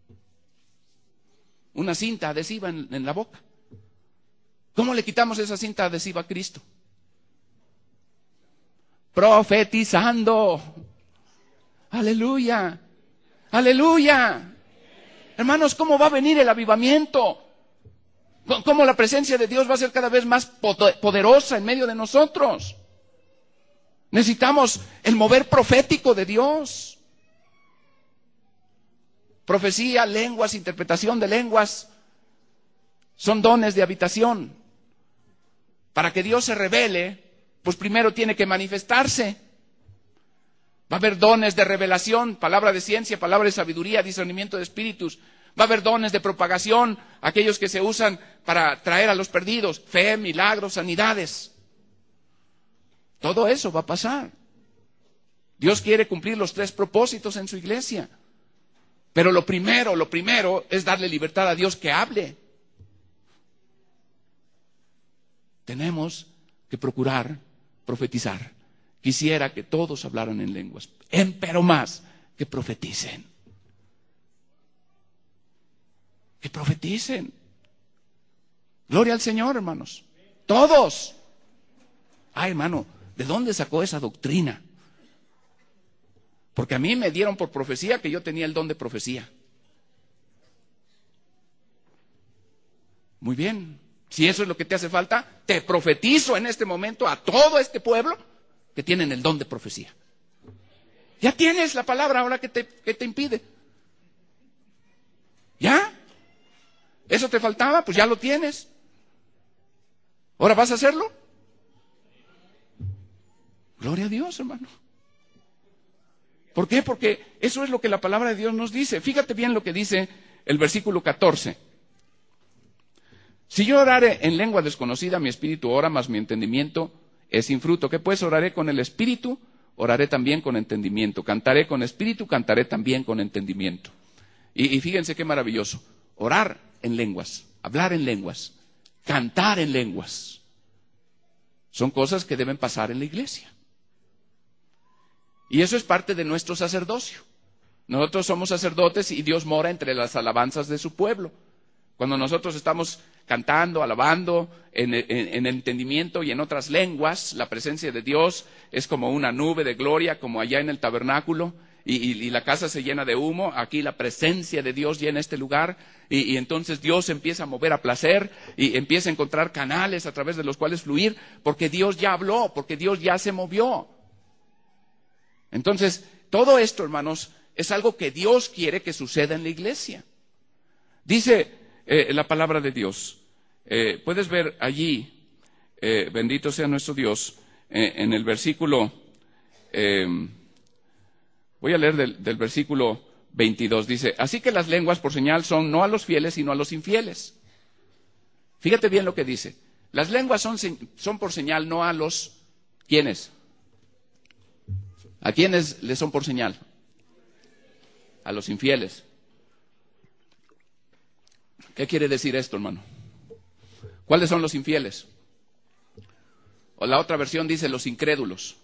una cinta adhesiva en, en la boca. ¿Cómo le quitamos esa cinta adhesiva a Cristo? Profetizando. Aleluya. Aleluya. Hermanos, ¿cómo va a venir el avivamiento? ¿Cómo la presencia de Dios va a ser cada vez más poderosa en medio de nosotros? Necesitamos el mover profético de Dios. Profecía, lenguas, interpretación de lenguas son dones de habitación. Para que Dios se revele, pues primero tiene que manifestarse. Va a haber dones de revelación, palabra de ciencia, palabra de sabiduría, discernimiento de espíritus. Va a haber dones de propagación, aquellos que se usan para traer a los perdidos, fe, milagros, sanidades. Todo eso va a pasar. Dios quiere cumplir los tres propósitos en su iglesia. Pero lo primero, lo primero es darle libertad a Dios que hable. Tenemos que procurar profetizar. Quisiera que todos hablaran en lenguas, pero más que profeticen. Que profeticen. Gloria al Señor, hermanos. Todos. Ay, hermano, ¿de dónde sacó esa doctrina? Porque a mí me dieron por profecía que yo tenía el don de profecía. Muy bien. Si eso es lo que te hace falta, te profetizo en este momento a todo este pueblo que tienen el don de profecía. Ya tienes la palabra, ahora que te, que te impide. ¿Ya? ¿Eso te faltaba? Pues ya lo tienes. ¿Ahora vas a hacerlo? Gloria a Dios, hermano. ¿Por qué? Porque eso es lo que la palabra de Dios nos dice. Fíjate bien lo que dice el versículo catorce. Si yo orare en lengua desconocida, mi espíritu ora, mas mi entendimiento es sin fruto. ¿Qué pues? Oraré con el espíritu, oraré también con entendimiento. Cantaré con espíritu, cantaré también con entendimiento. Y, y fíjense qué maravilloso. Orar en lenguas, hablar en lenguas, cantar en lenguas. Son cosas que deben pasar en la iglesia. Y eso es parte de nuestro sacerdocio. Nosotros somos sacerdotes y Dios mora entre las alabanzas de su pueblo. Cuando nosotros estamos cantando, alabando, en, en, en entendimiento y en otras lenguas, la presencia de Dios es como una nube de gloria, como allá en el tabernáculo, y, y, y la casa se llena de humo, aquí la presencia de Dios llena este lugar, y, y entonces Dios empieza a mover a placer, y empieza a encontrar canales a través de los cuales fluir, porque Dios ya habló, porque Dios ya se movió. Entonces, todo esto, hermanos, es algo que Dios quiere que suceda en la iglesia. Dice eh, la palabra de Dios, eh, puedes ver allí, eh, bendito sea nuestro Dios, eh, en el versículo, eh, voy a leer del, del versículo veintidós, dice, así que las lenguas por señal son no a los fieles, sino a los infieles. Fíjate bien lo que dice, las lenguas son, son por señal no a los, ¿quiénes? ¿A quiénes les son por señal? A los infieles. ¿Qué quiere decir esto, hermano? ¿Cuáles son los infieles? O la otra versión dice los incrédulos.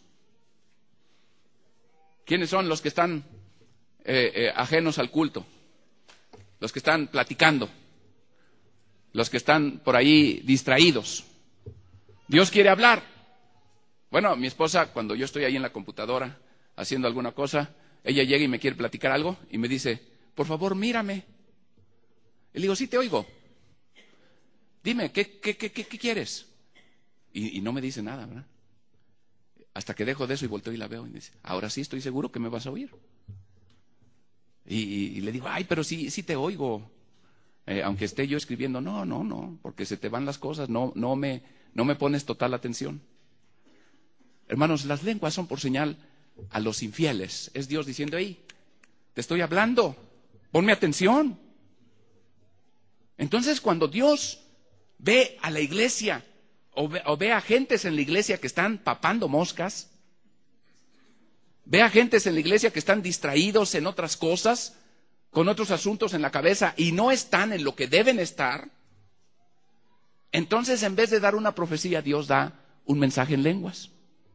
¿Quiénes son los que están eh, eh, ajenos al culto? Los que están platicando. Los que están por ahí distraídos. Dios quiere hablar. Bueno, mi esposa, cuando yo estoy ahí en la computadora haciendo alguna cosa, ella llega y me quiere platicar algo y me dice, por favor, mírame. Y le digo, sí te oigo. Dime, ¿qué, qué, qué, qué, qué quieres? Y, y no me dice nada, ¿verdad? Hasta que dejo de eso y volteo y la veo y me dice, ahora sí estoy seguro que me vas a oír. Y, y, y le digo, ay, pero sí, sí te oigo. Eh, aunque esté yo escribiendo, no, no, no, porque se te van las cosas, no, no me, no me pones total atención. Hermanos, las lenguas son por señal a los infieles. Es Dios diciendo, hey, te estoy hablando, ponme atención. Entonces, cuando Dios ve a la iglesia o ve, o ve a gentes en la iglesia que están papando moscas, ve a gentes en la iglesia que están distraídos en otras cosas, con otros asuntos en la cabeza y no están en lo que deben estar, entonces en vez de dar una profecía, Dios da un mensaje en lenguas.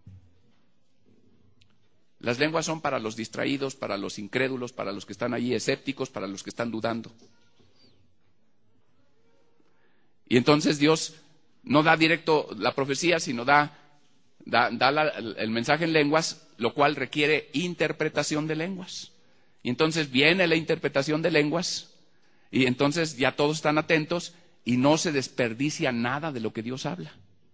Las lenguas son para los distraídos, para los incrédulos, para los que están allí escépticos, para los que están dudando. Y entonces Dios no da directo la profecía, sino da, da, da la, el mensaje en lenguas, lo cual requiere interpretación de lenguas. Y entonces viene la interpretación de lenguas, y entonces ya todos están atentos, y no se desperdicia nada de lo que Dios habla.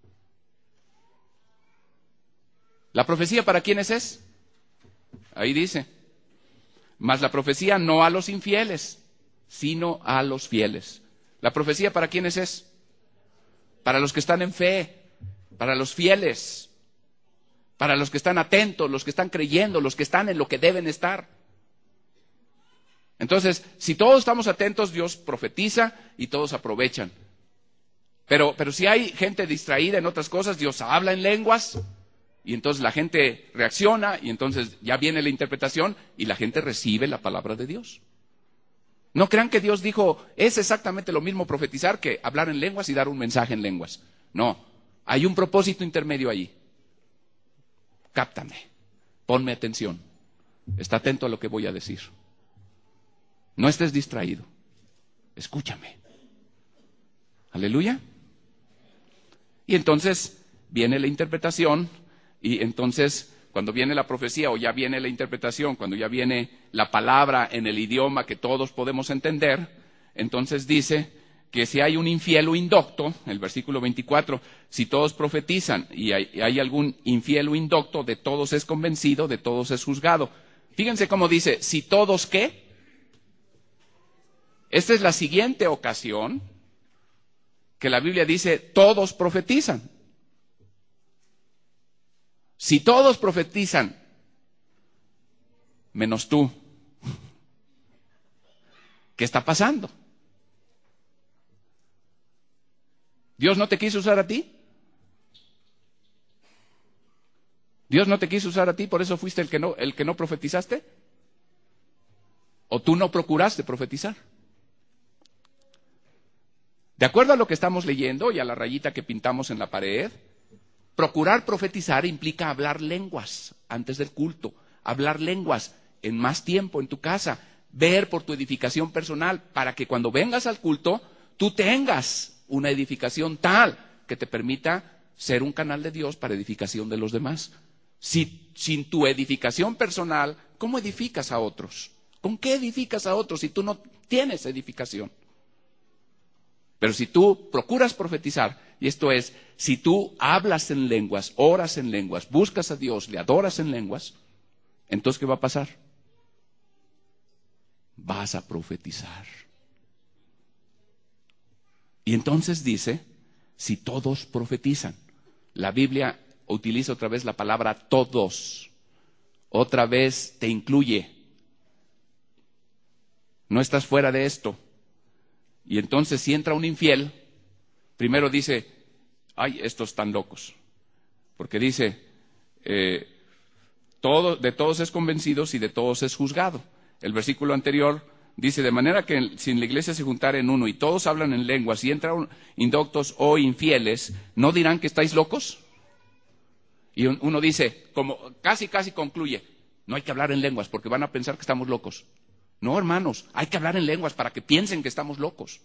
¿La profecía para quiénes es? Ahí dice, mas la profecía no a los infieles, sino a los fieles. ¿La profecía para quiénes es? Para los que están en fe, para los fieles, para los que están atentos, los que están creyendo, los que están en lo que deben estar. Entonces, si todos estamos atentos, Dios profetiza y todos aprovechan. Pero, pero si hay gente distraída en otras cosas, Dios habla en lenguas y entonces la gente reacciona y entonces ya viene la interpretación y la gente recibe la palabra de Dios. No crean que Dios dijo, es exactamente lo mismo profetizar que hablar en lenguas y dar un mensaje en lenguas. No, hay un propósito intermedio allí. Cáptame, ponme atención, está atento a lo que voy a decir. No estés distraído, escúchame. Aleluya. Y entonces viene la interpretación y entonces cuando viene la profecía o ya viene la interpretación, cuando ya viene la palabra en el idioma que todos podemos entender, entonces dice que si hay un infiel o indocto, el versículo veinticuatro, si todos profetizan y hay, hay algún infiel o indocto, de todos es convencido, de todos es juzgado. Fíjense cómo dice, si todos ¿qué? Esta es la siguiente ocasión que la Biblia dice, todos profetizan. Si todos profetizan, menos tú, ¿qué está pasando? ¿Dios no te quiso usar a ti? ¿Dios no te quiso usar a ti, por eso fuiste el que no, el que no profetizaste? ¿O tú no procuraste profetizar? De acuerdo a lo que estamos leyendo y a la rayita que pintamos en la pared, procurar profetizar implica hablar lenguas antes del culto, hablar lenguas en más tiempo en tu casa, ver por tu edificación personal, para que cuando vengas al culto, tú tengas una edificación tal que te permita ser un canal de Dios para edificación de los demás. Si sin tu edificación personal, ¿cómo edificas a otros? ¿Con qué edificas a otros si tú no tienes edificación? Pero si tú procuras profetizar, y esto es, si tú hablas en lenguas, oras en lenguas, buscas a Dios, le adoras en lenguas, entonces ¿qué va a pasar? Vas a profetizar. Y entonces dice, si todos profetizan. La Biblia utiliza otra vez la palabra todos. Otra vez te incluye. No estás fuera de esto. Y entonces si entra un infiel, primero dice, ay, estos están locos. Porque dice, eh, todo, de todos es convencido y de todos es juzgado. El versículo anterior dice, de manera que si en la iglesia se juntara en uno y todos hablan en lenguas y entran indoctos o infieles, ¿no dirán que estáis locos? Y uno dice, como casi casi concluye, no hay que hablar en lenguas porque van a pensar que estamos locos. No, hermanos, hay que hablar en lenguas para que piensen que estamos locos.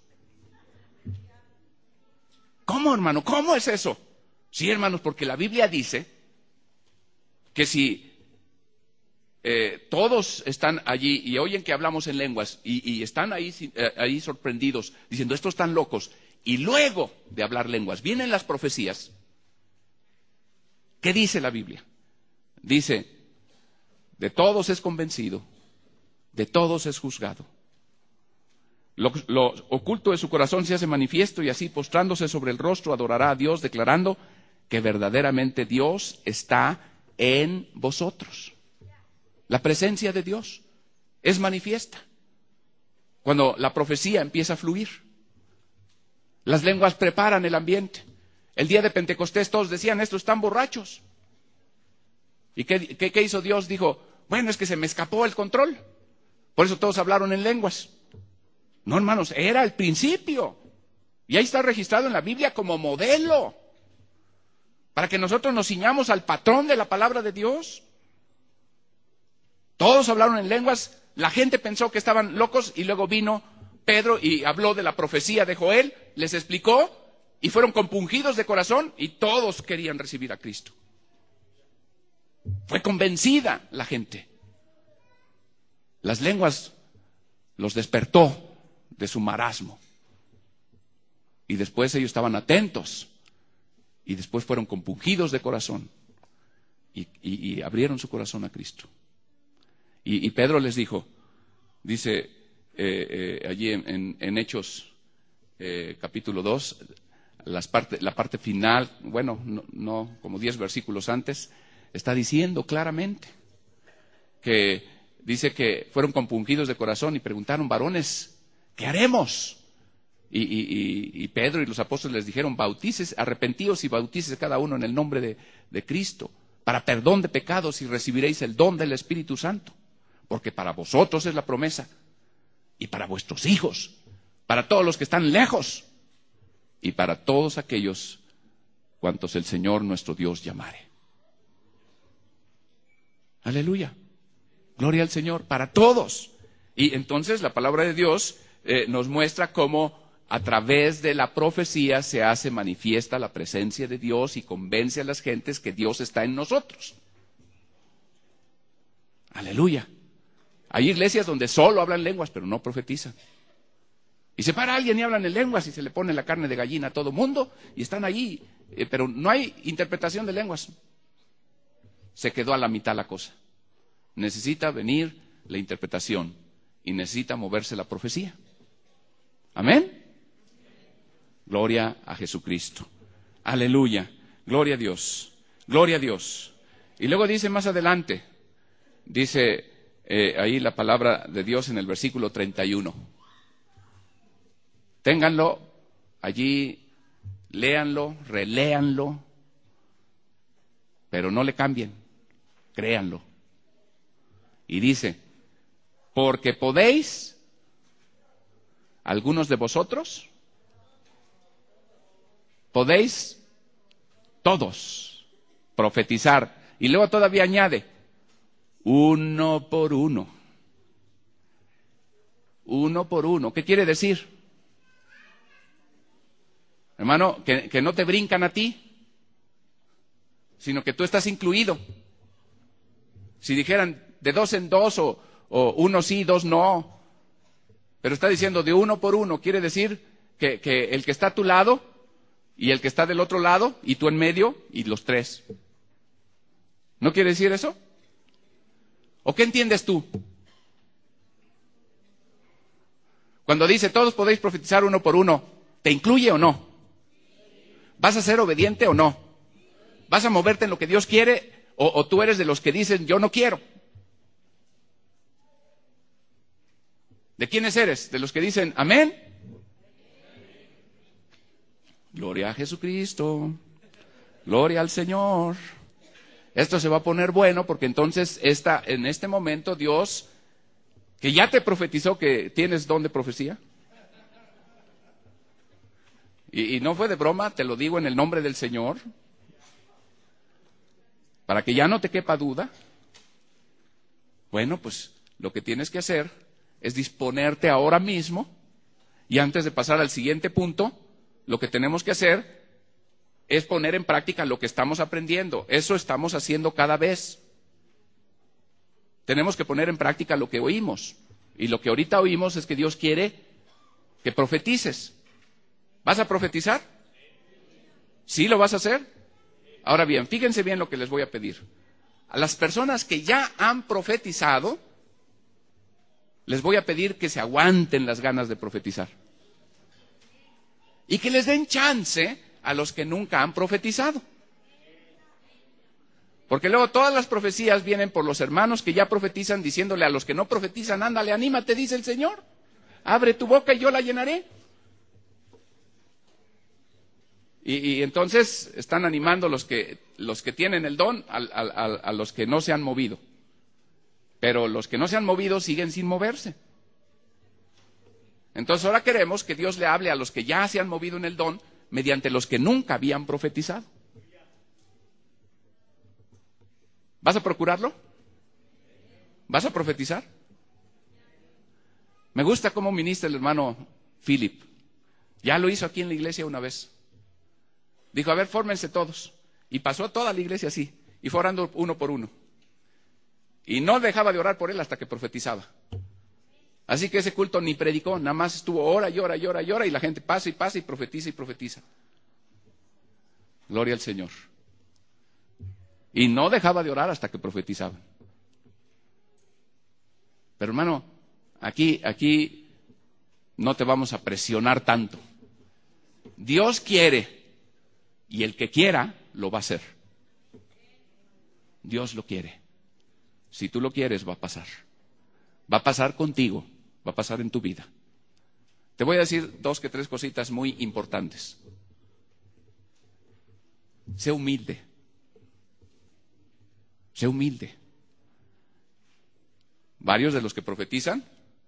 ¿Cómo, hermano? ¿Cómo es eso? Sí, hermanos, porque la Biblia dice que si eh, todos están allí y oyen que hablamos en lenguas y, y están ahí, eh, ahí sorprendidos, diciendo, estos están locos, y luego de hablar lenguas vienen las profecías, ¿qué dice la Biblia? Dice, de todos es convencido, de todos es juzgado. Lo, lo oculto de su corazón se hace manifiesto y así postrándose sobre el rostro adorará a Dios declarando que verdaderamente Dios está en vosotros. La presencia de Dios es manifiesta cuando la profecía empieza a fluir. Las lenguas preparan el ambiente. El día de Pentecostés todos decían, estos están borrachos. ¿Y qué, qué, qué hizo Dios? Dijo, bueno, es que se me escapó el control. Por eso todos hablaron en lenguas. No, hermanos, era el principio. Y ahí está registrado en la Biblia como modelo. Para que nosotros nos ciñamos al patrón de la palabra de Dios. Todos hablaron en lenguas. La gente pensó que estaban locos y luego vino Pedro y habló de la profecía de Joel. Les explicó y fueron compungidos de corazón y todos querían recibir a Cristo. Fue convencida la gente. Las lenguas los despertó de su marasmo. Y después ellos estaban atentos. Y después fueron compungidos de corazón. Y, y, y abrieron su corazón a Cristo. Y, y Pedro les dijo, dice eh, eh, allí en, en, en Hechos eh, capítulo dos, las parte, la parte final, bueno, no, no como diez versículos antes, está diciendo claramente que dice que fueron compungidos de corazón y preguntaron, varones, ¿qué haremos? Y, y, y, y Pedro y los apóstoles les dijeron, bautices, arrepentíos y bautices cada uno en el nombre de, de Cristo, para perdón de pecados y recibiréis el don del Espíritu Santo, porque para vosotros es la promesa, y para vuestros hijos, para todos los que están lejos, y para todos aquellos cuantos el Señor nuestro Dios llamare. Aleluya. Gloria al Señor, para todos. Y entonces la palabra de Dios eh, nos muestra cómo a través de la profecía se hace manifiesta la presencia de Dios y convence a las gentes que Dios está en nosotros. Aleluya. Hay iglesias donde solo hablan lenguas, pero no profetizan. Y se para alguien y hablan en lenguas y se le pone la carne de gallina a todo mundo y están allí, eh, pero no hay interpretación de lenguas. Se quedó a la mitad la cosa. Necesita venir la interpretación y necesita moverse la profecía. Amén. Gloria a Jesucristo. Aleluya. Gloria a Dios. Gloria a Dios. Y luego dice más adelante, dice eh, ahí la palabra de Dios en el versículo treinta y uno. Ténganlo allí, léanlo, reléanlo, pero no le cambien, créanlo. Y dice, porque podéis, algunos de vosotros, podéis todos profetizar. Y luego todavía añade, uno por uno. Uno por uno. ¿Qué quiere decir? Hermano, que, que no te brincan a ti, sino que tú estás incluido. Si dijeran, de dos en dos o, o uno sí, dos no. Pero está diciendo de uno por uno. Quiere decir que, que el que está a tu lado y el que está del otro lado y tú en medio y los tres. ¿No quiere decir eso? ¿O qué entiendes tú? Cuando dice todos podéis profetizar uno por uno, ¿te incluye o no? ¿Vas a ser obediente o no? ¿Vas a moverte en lo que Dios quiere o, o tú eres de los que dicen yo no quiero? ¿De quiénes eres? ¿De los que dicen amén? Gloria a Jesucristo. Gloria al Señor. Esto se va a poner bueno porque entonces esta, en este momento Dios, que ya te profetizó que tienes don de profecía. Y, y no fue de broma, te lo digo en el nombre del Señor. Para que ya no te quepa duda. Bueno, pues lo que tienes que hacer es disponerte ahora mismo. Y antes de pasar al siguiente punto, lo que tenemos que hacer es poner en práctica lo que estamos aprendiendo. Eso estamos haciendo cada vez. Tenemos que poner en práctica lo que oímos. Y lo que ahorita oímos es que Dios quiere que profetices. ¿Vas a profetizar? ¿Sí lo vas a hacer? Ahora bien, fíjense bien lo que les voy a pedir. A las personas que ya han profetizado, les voy a pedir que se aguanten las ganas de profetizar. Y que les den chance a los que nunca han profetizado. Porque luego todas las profecías vienen por los hermanos que ya profetizan diciéndole a los que no profetizan, ándale, anímate, dice el Señor. Abre tu boca y yo la llenaré. Y, y entonces están animando los que, los que tienen el don a, a, a, a los que no se han movido. Pero los que no se han movido siguen sin moverse. Entonces ahora queremos que Dios le hable a los que ya se han movido en el don mediante los que nunca habían profetizado. ¿Vas a procurarlo? ¿Vas a profetizar? Me gusta cómo ministra el hermano Philip. Ya lo hizo aquí en la iglesia una vez. Dijo, a ver, fórmense todos. Y pasó toda la iglesia así. Y fue orando uno por uno. Y no dejaba de orar por él hasta que profetizaba. Así que ese culto ni predicó, nada más estuvo hora y hora y hora y hora y la gente pasa y pasa y profetiza y profetiza. Gloria al Señor. Y no dejaba de orar hasta que profetizaban. Pero hermano, aquí, aquí no te vamos a presionar tanto. Dios quiere y el que quiera lo va a hacer. Dios lo quiere. Si tú lo quieres, va a pasar. Va a pasar contigo, va a pasar en tu vida. Te voy a decir dos que tres cositas muy importantes. Sé humilde. Sé humilde. Varios de los que profetizan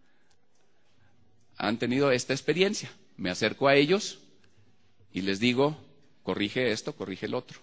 han tenido esta experiencia. Me acerco a ellos y les digo, corrige esto, corrige el otro.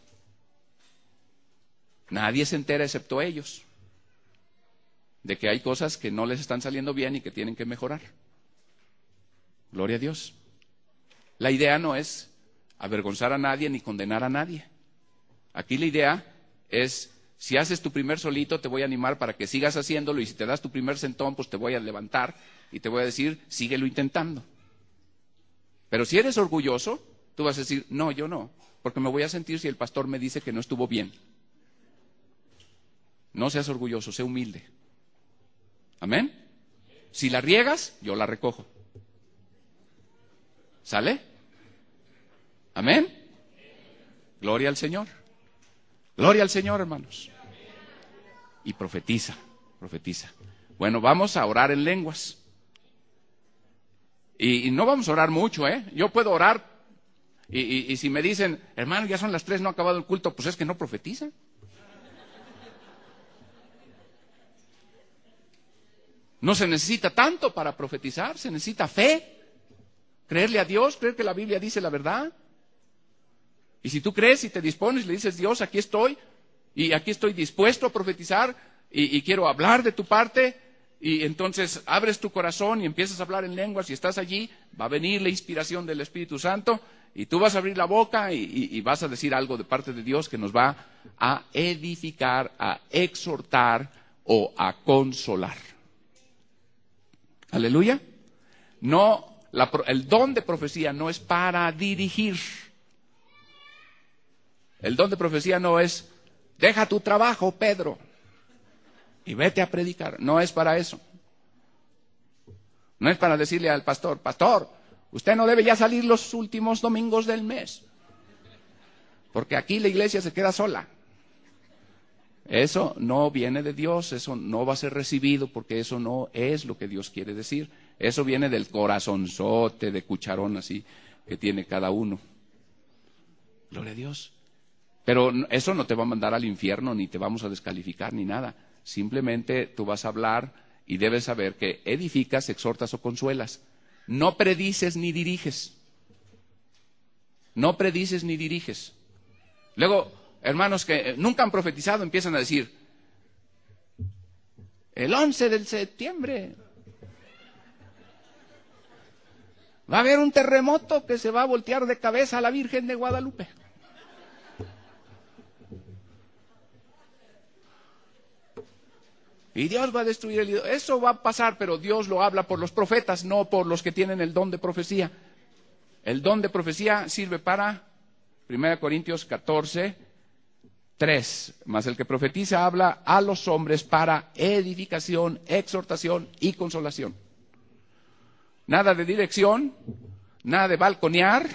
Nadie se entera excepto ellos de que hay cosas que no les están saliendo bien y que tienen que mejorar. Gloria a Dios. La idea no es avergonzar a nadie ni condenar a nadie. Aquí la idea es, si haces tu primer solito, te voy a animar para que sigas haciéndolo, y si te das tu primer sentón, pues te voy a levantar y te voy a decir, síguelo intentando. Pero si eres orgulloso, tú vas a decir, no, yo no, porque me voy a sentir si el pastor me dice que no estuvo bien. No seas orgulloso, sé humilde. ¿Amén? Si la riegas, yo la recojo. ¿Sale? ¿Amén? Gloria al Señor. Gloria al Señor, hermanos. Y profetiza, profetiza. Bueno, vamos a orar en lenguas. Y, y no vamos a orar mucho, ¿eh? Yo puedo orar y, y, y si me dicen, hermano, ya son las tres, no ha acabado el culto, pues es que no profetizan. No se necesita tanto para profetizar, se necesita fe, creerle a Dios, creer que la Biblia dice la verdad. Y si tú crees y te dispones, le dices, Dios, aquí estoy, y aquí estoy dispuesto a profetizar, y, y quiero hablar de tu parte, y entonces abres tu corazón y empiezas a hablar en lenguas, y estás allí, va a venir la inspiración del Espíritu Santo, y tú vas a abrir la boca y, y, y vas a decir algo de parte de Dios que nos va a edificar, a exhortar, o a consolar. Aleluya. No, la, el don de profecía no es para dirigir. El don de profecía no es, deja tu trabajo, Pedro, y vete a predicar. No es para eso. No es para decirle al pastor, pastor, usted no debe ya salir los últimos domingos del mes, porque aquí la iglesia se queda sola. Eso no viene de Dios, eso no va a ser recibido, porque eso no es lo que Dios quiere decir. Eso viene del corazonzote de cucharón así que tiene cada uno. Gloria a Dios. Pero eso no te va a mandar al infierno, ni te vamos a descalificar, ni nada. Simplemente tú vas a hablar y debes saber que edificas, exhortas o consuelas. No predices ni diriges. No predices ni diriges. Luego, hermanos que nunca han profetizado empiezan a decir, el once de septiembre va a haber un terremoto que se va a voltear de cabeza a la Virgen de Guadalupe. Y Dios va a destruir el ídolo. Eso va a pasar, pero Dios lo habla por los profetas, no por los que tienen el don de profecía. El don de profecía sirve para primera Corintios catorce, tres. Mas el que profetiza habla a los hombres para edificación, exhortación y consolación. Nada de dirección, nada de balconear,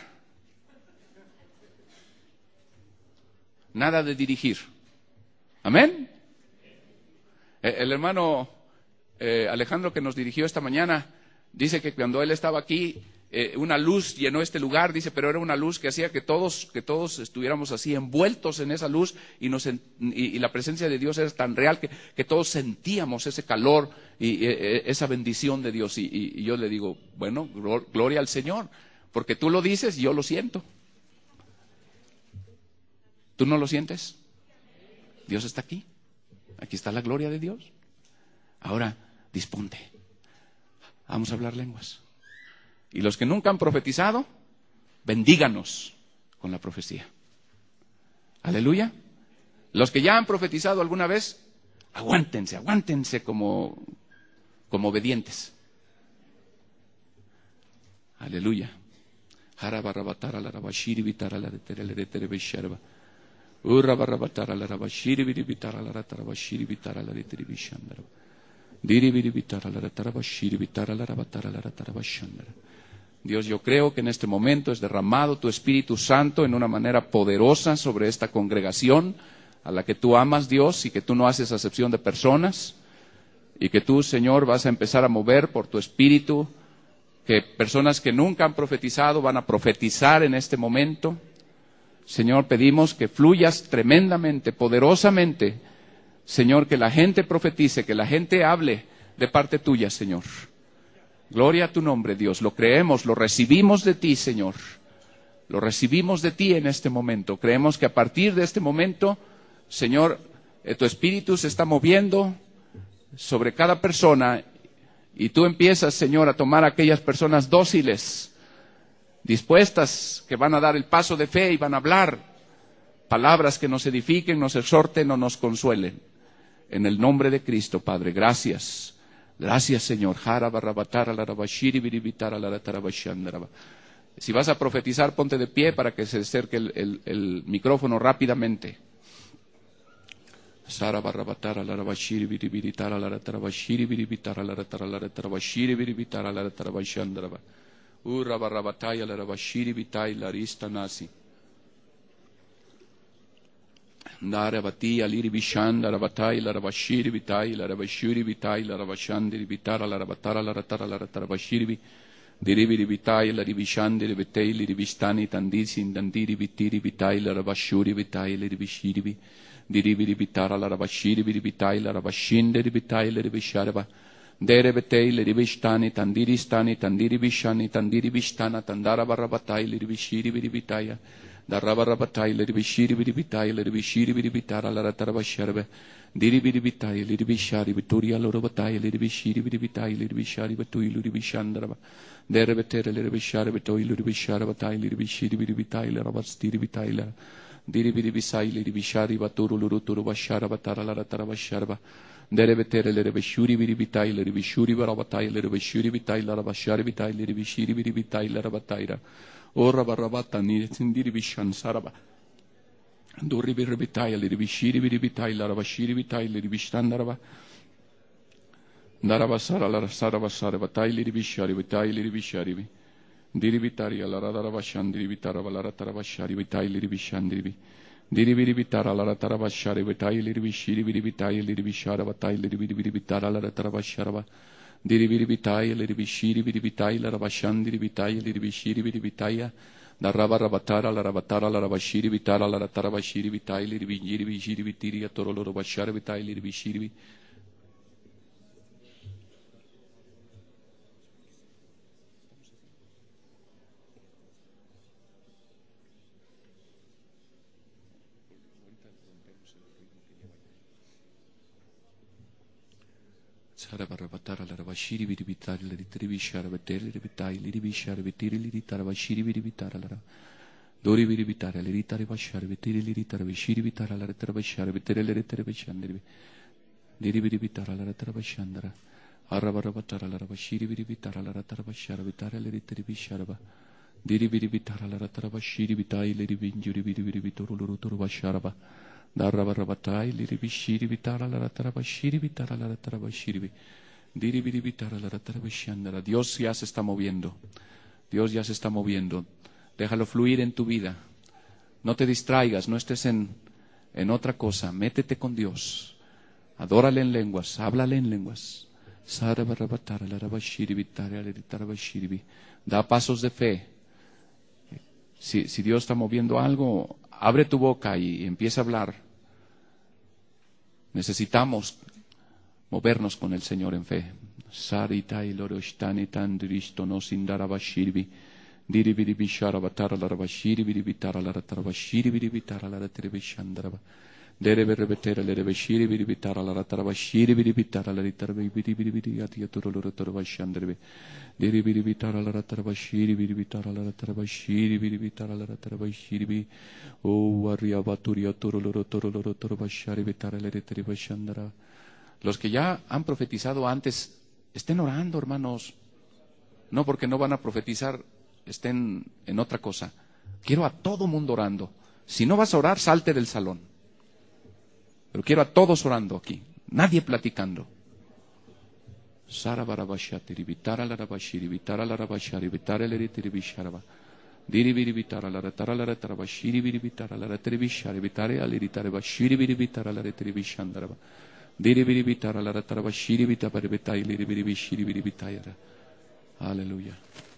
nada de dirigir. Amén. El hermano eh, Alejandro, que nos dirigió esta mañana, dice que cuando él estaba aquí, eh, una luz llenó este lugar, dice, pero era una luz que hacía que todos, que todos estuviéramos así envueltos en esa luz, y, nos, y, y la presencia de Dios era tan real que, que todos sentíamos ese calor y, y esa bendición de Dios. Y, y, y yo le digo, bueno, gloria al Señor, porque tú lo dices y yo lo siento. ¿Tú no lo sientes? Dios está aquí. Aquí está la gloria de Dios. Ahora, disponte. Vamos a hablar lenguas. Y los que nunca han profetizado, bendíganos con la profecía. Aleluya. Los que ya han profetizado alguna vez, aguántense, aguántense como, como obedientes. Aleluya. Urra barrabatara la rabashiri biribitara la ratarabashiri bitara la retiribishandara. Diri biribitara la ratarabashiri bitara la rabatara la ratarabashandara. Dios, yo creo que en este momento es derramado tu Espíritu Santo en una manera poderosa sobre esta congregación a la que tú amas, Dios, y que tú no haces acepción de personas, y que tú, Señor, vas a empezar a mover por tu Espíritu, que personas que nunca han profetizado van a profetizar en este momento. Señor, pedimos que fluyas tremendamente, poderosamente. Señor, que la gente profetice, que la gente hable de parte tuya, Señor. Gloria a tu nombre, Dios. Lo creemos, lo recibimos de ti, Señor. Lo recibimos de ti en este momento. Creemos que a partir de este momento, Señor, eh, tu Espíritu se está moviendo sobre cada persona y tú empiezas, Señor, a tomar a aquellas personas dóciles, dispuestas, que van a dar el paso de fe y van a hablar palabras que nos edifiquen, nos exhorten o nos consuelen. En el nombre de Cristo, Padre, gracias. Gracias, Señor. Si vas a profetizar, ponte de pie para que se acerque el, el, el micrófono rápidamente. Sara barrabatara la rabashiri biribitara la ratarabashiri biribitara la ratarabashiri biribitara la ratarabashandraba. Urra barrabataya la rabashiri bitai la rista nasi. Ndara batia liri bishanda rabatai la rabashiri bitai la rabashiri bitai la rabashandiri bitara la rabatara la ratara la ratarabashiri diribiri bitai la ribishandiri bitei li ribistani tandisi indandiri bitiri bitai la rabashuri bitai la ribishiri diribiri bitara la rabashiri bitai la rabashindiri bitai la ribisharba. Dere betei le ribistani tandiri stani tandiri bishani tandiri bishtana tandara barrabatai le ribishiri biribitaya darabarabatai le ribishiri biribitai le ribishiri biribitara la ratarabasharbe diri biribitai le ribishari bituria lorobatai le ribishiri biribitai le ribishari batui le ribishandraba dere betere le ribishari betoi le ribishara batai le ribishiri biribitai le rabastiri bitai la diri biribisai le ribishari baturu luruturu bashara batara la ratarabasharba Derebetere lerebe shuri biribitai lerebe shuri barabatai lerebe shuri bitai larabashari bitai lerebe shiri biribitai larabataira. Ora barabata ni sindiri bishan saraba. Dori biribitai lerebe shiri biribitai larabashiri bitai lerebe shtandaraba. Daraba sara lara saraba saraba tai lerebe shari bitai lerebe shari bi. Diribitari alara darabashan diribitara balara tarabashari bitai lerebe shandiribi. Diribiri bitara la tarabashari bitai liribi shiri biri bitai liribi shara batai liribi biri bitara la tarabashara. Diribiri bitai liribi shiri biri bitai la rabashan diribitai liribi shiri biri bitaya. Daraba rabatara la rabatara la rabashiri bitara la tarabashiri bitai liribi jiribi shiri bitiri atoro rabashara bitai liribi shiri. Sarabarabata la rabashiri bidibitari la ritribishara beteli ribitai liribishara betiri liritara bashiri bidibitara la dori bidibitara liritari bashara betiri liritara bashiri bitara la ritrabashara beteri liritara bashandiri diri bidibitara la ritrabashandara arabarabata la rabashiri bidibitara la ritrabashara betara liritari bisharaba diri bidibitara la ritrabashiri bitai liribinjuri bidibitoro lurutoro basharaba. Darabarabatai liribishiri bitara la tarabashiri bitara la tarabashiri diribiri bitara la tarabashandara. Dios ya se está moviendo. Dios ya se está moviendo. Déjalo fluir en tu vida. No te distraigas, no estés en, en otra cosa. Métete con Dios. Adórale en lenguas, háblale en lenguas. Sarabarabatara la rabashiri bitara la tarabashiri. Da pasos de fe. Si, si Dios está moviendo algo, abre tu boca y empieza a hablar. Necesitamos movernos con el Señor en fe. Saritai loroshtani tandristo no sindarabashirbi. Diribiri bisharabatara la rabashiri biribitara la ratarabashiri biribitara la ratarabishandaraba. Derebe rebetere le rebeshiri biribitara la ratarabashiri biribitara la ritarabibiribiri atiaturo lorotorabashandarbe. Diribiri bitara la ratarabashiri biribitara la ratarabashiri biribitara la ratarabashiri. Oh, arriabaturia toro lorotoro lorotorabashari bitara la ritarabashandara. Los que ya han profetizado antes, estén orando, hermanos. No porque no van a profetizar, estén en otra cosa. Quiero a todo mundo orando. Si no vas a orar, salte del salón. Pero quiero a todos orando aquí. Nadie platicando. Sara barabashati, vitara la rabashiri, vitara la rabashari, vitara la ritiribisharaba. Diribiri vitara la ratara la ratarabashiri, vitara la ratiribishari, vitare aliritare bashiri, vitara la ritiribishandaraba. Diribiri vitara la ratarabashiri, vitara vitai, liribiribishiri, vitayara. Aleluya.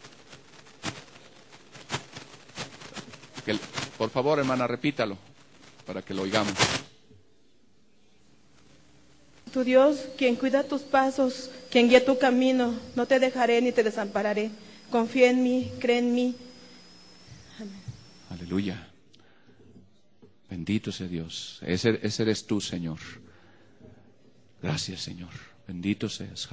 Por favor, hermana, repítalo para que lo oigamos. Tu Dios, quien cuida tus pasos, quien guía tu camino, no te dejaré ni te desampararé. Confía en mí, cree en mí. Amén. Aleluya. Bendito sea Dios. Ese, ese eres tú, Señor. Gracias, Señor. Bendito seas.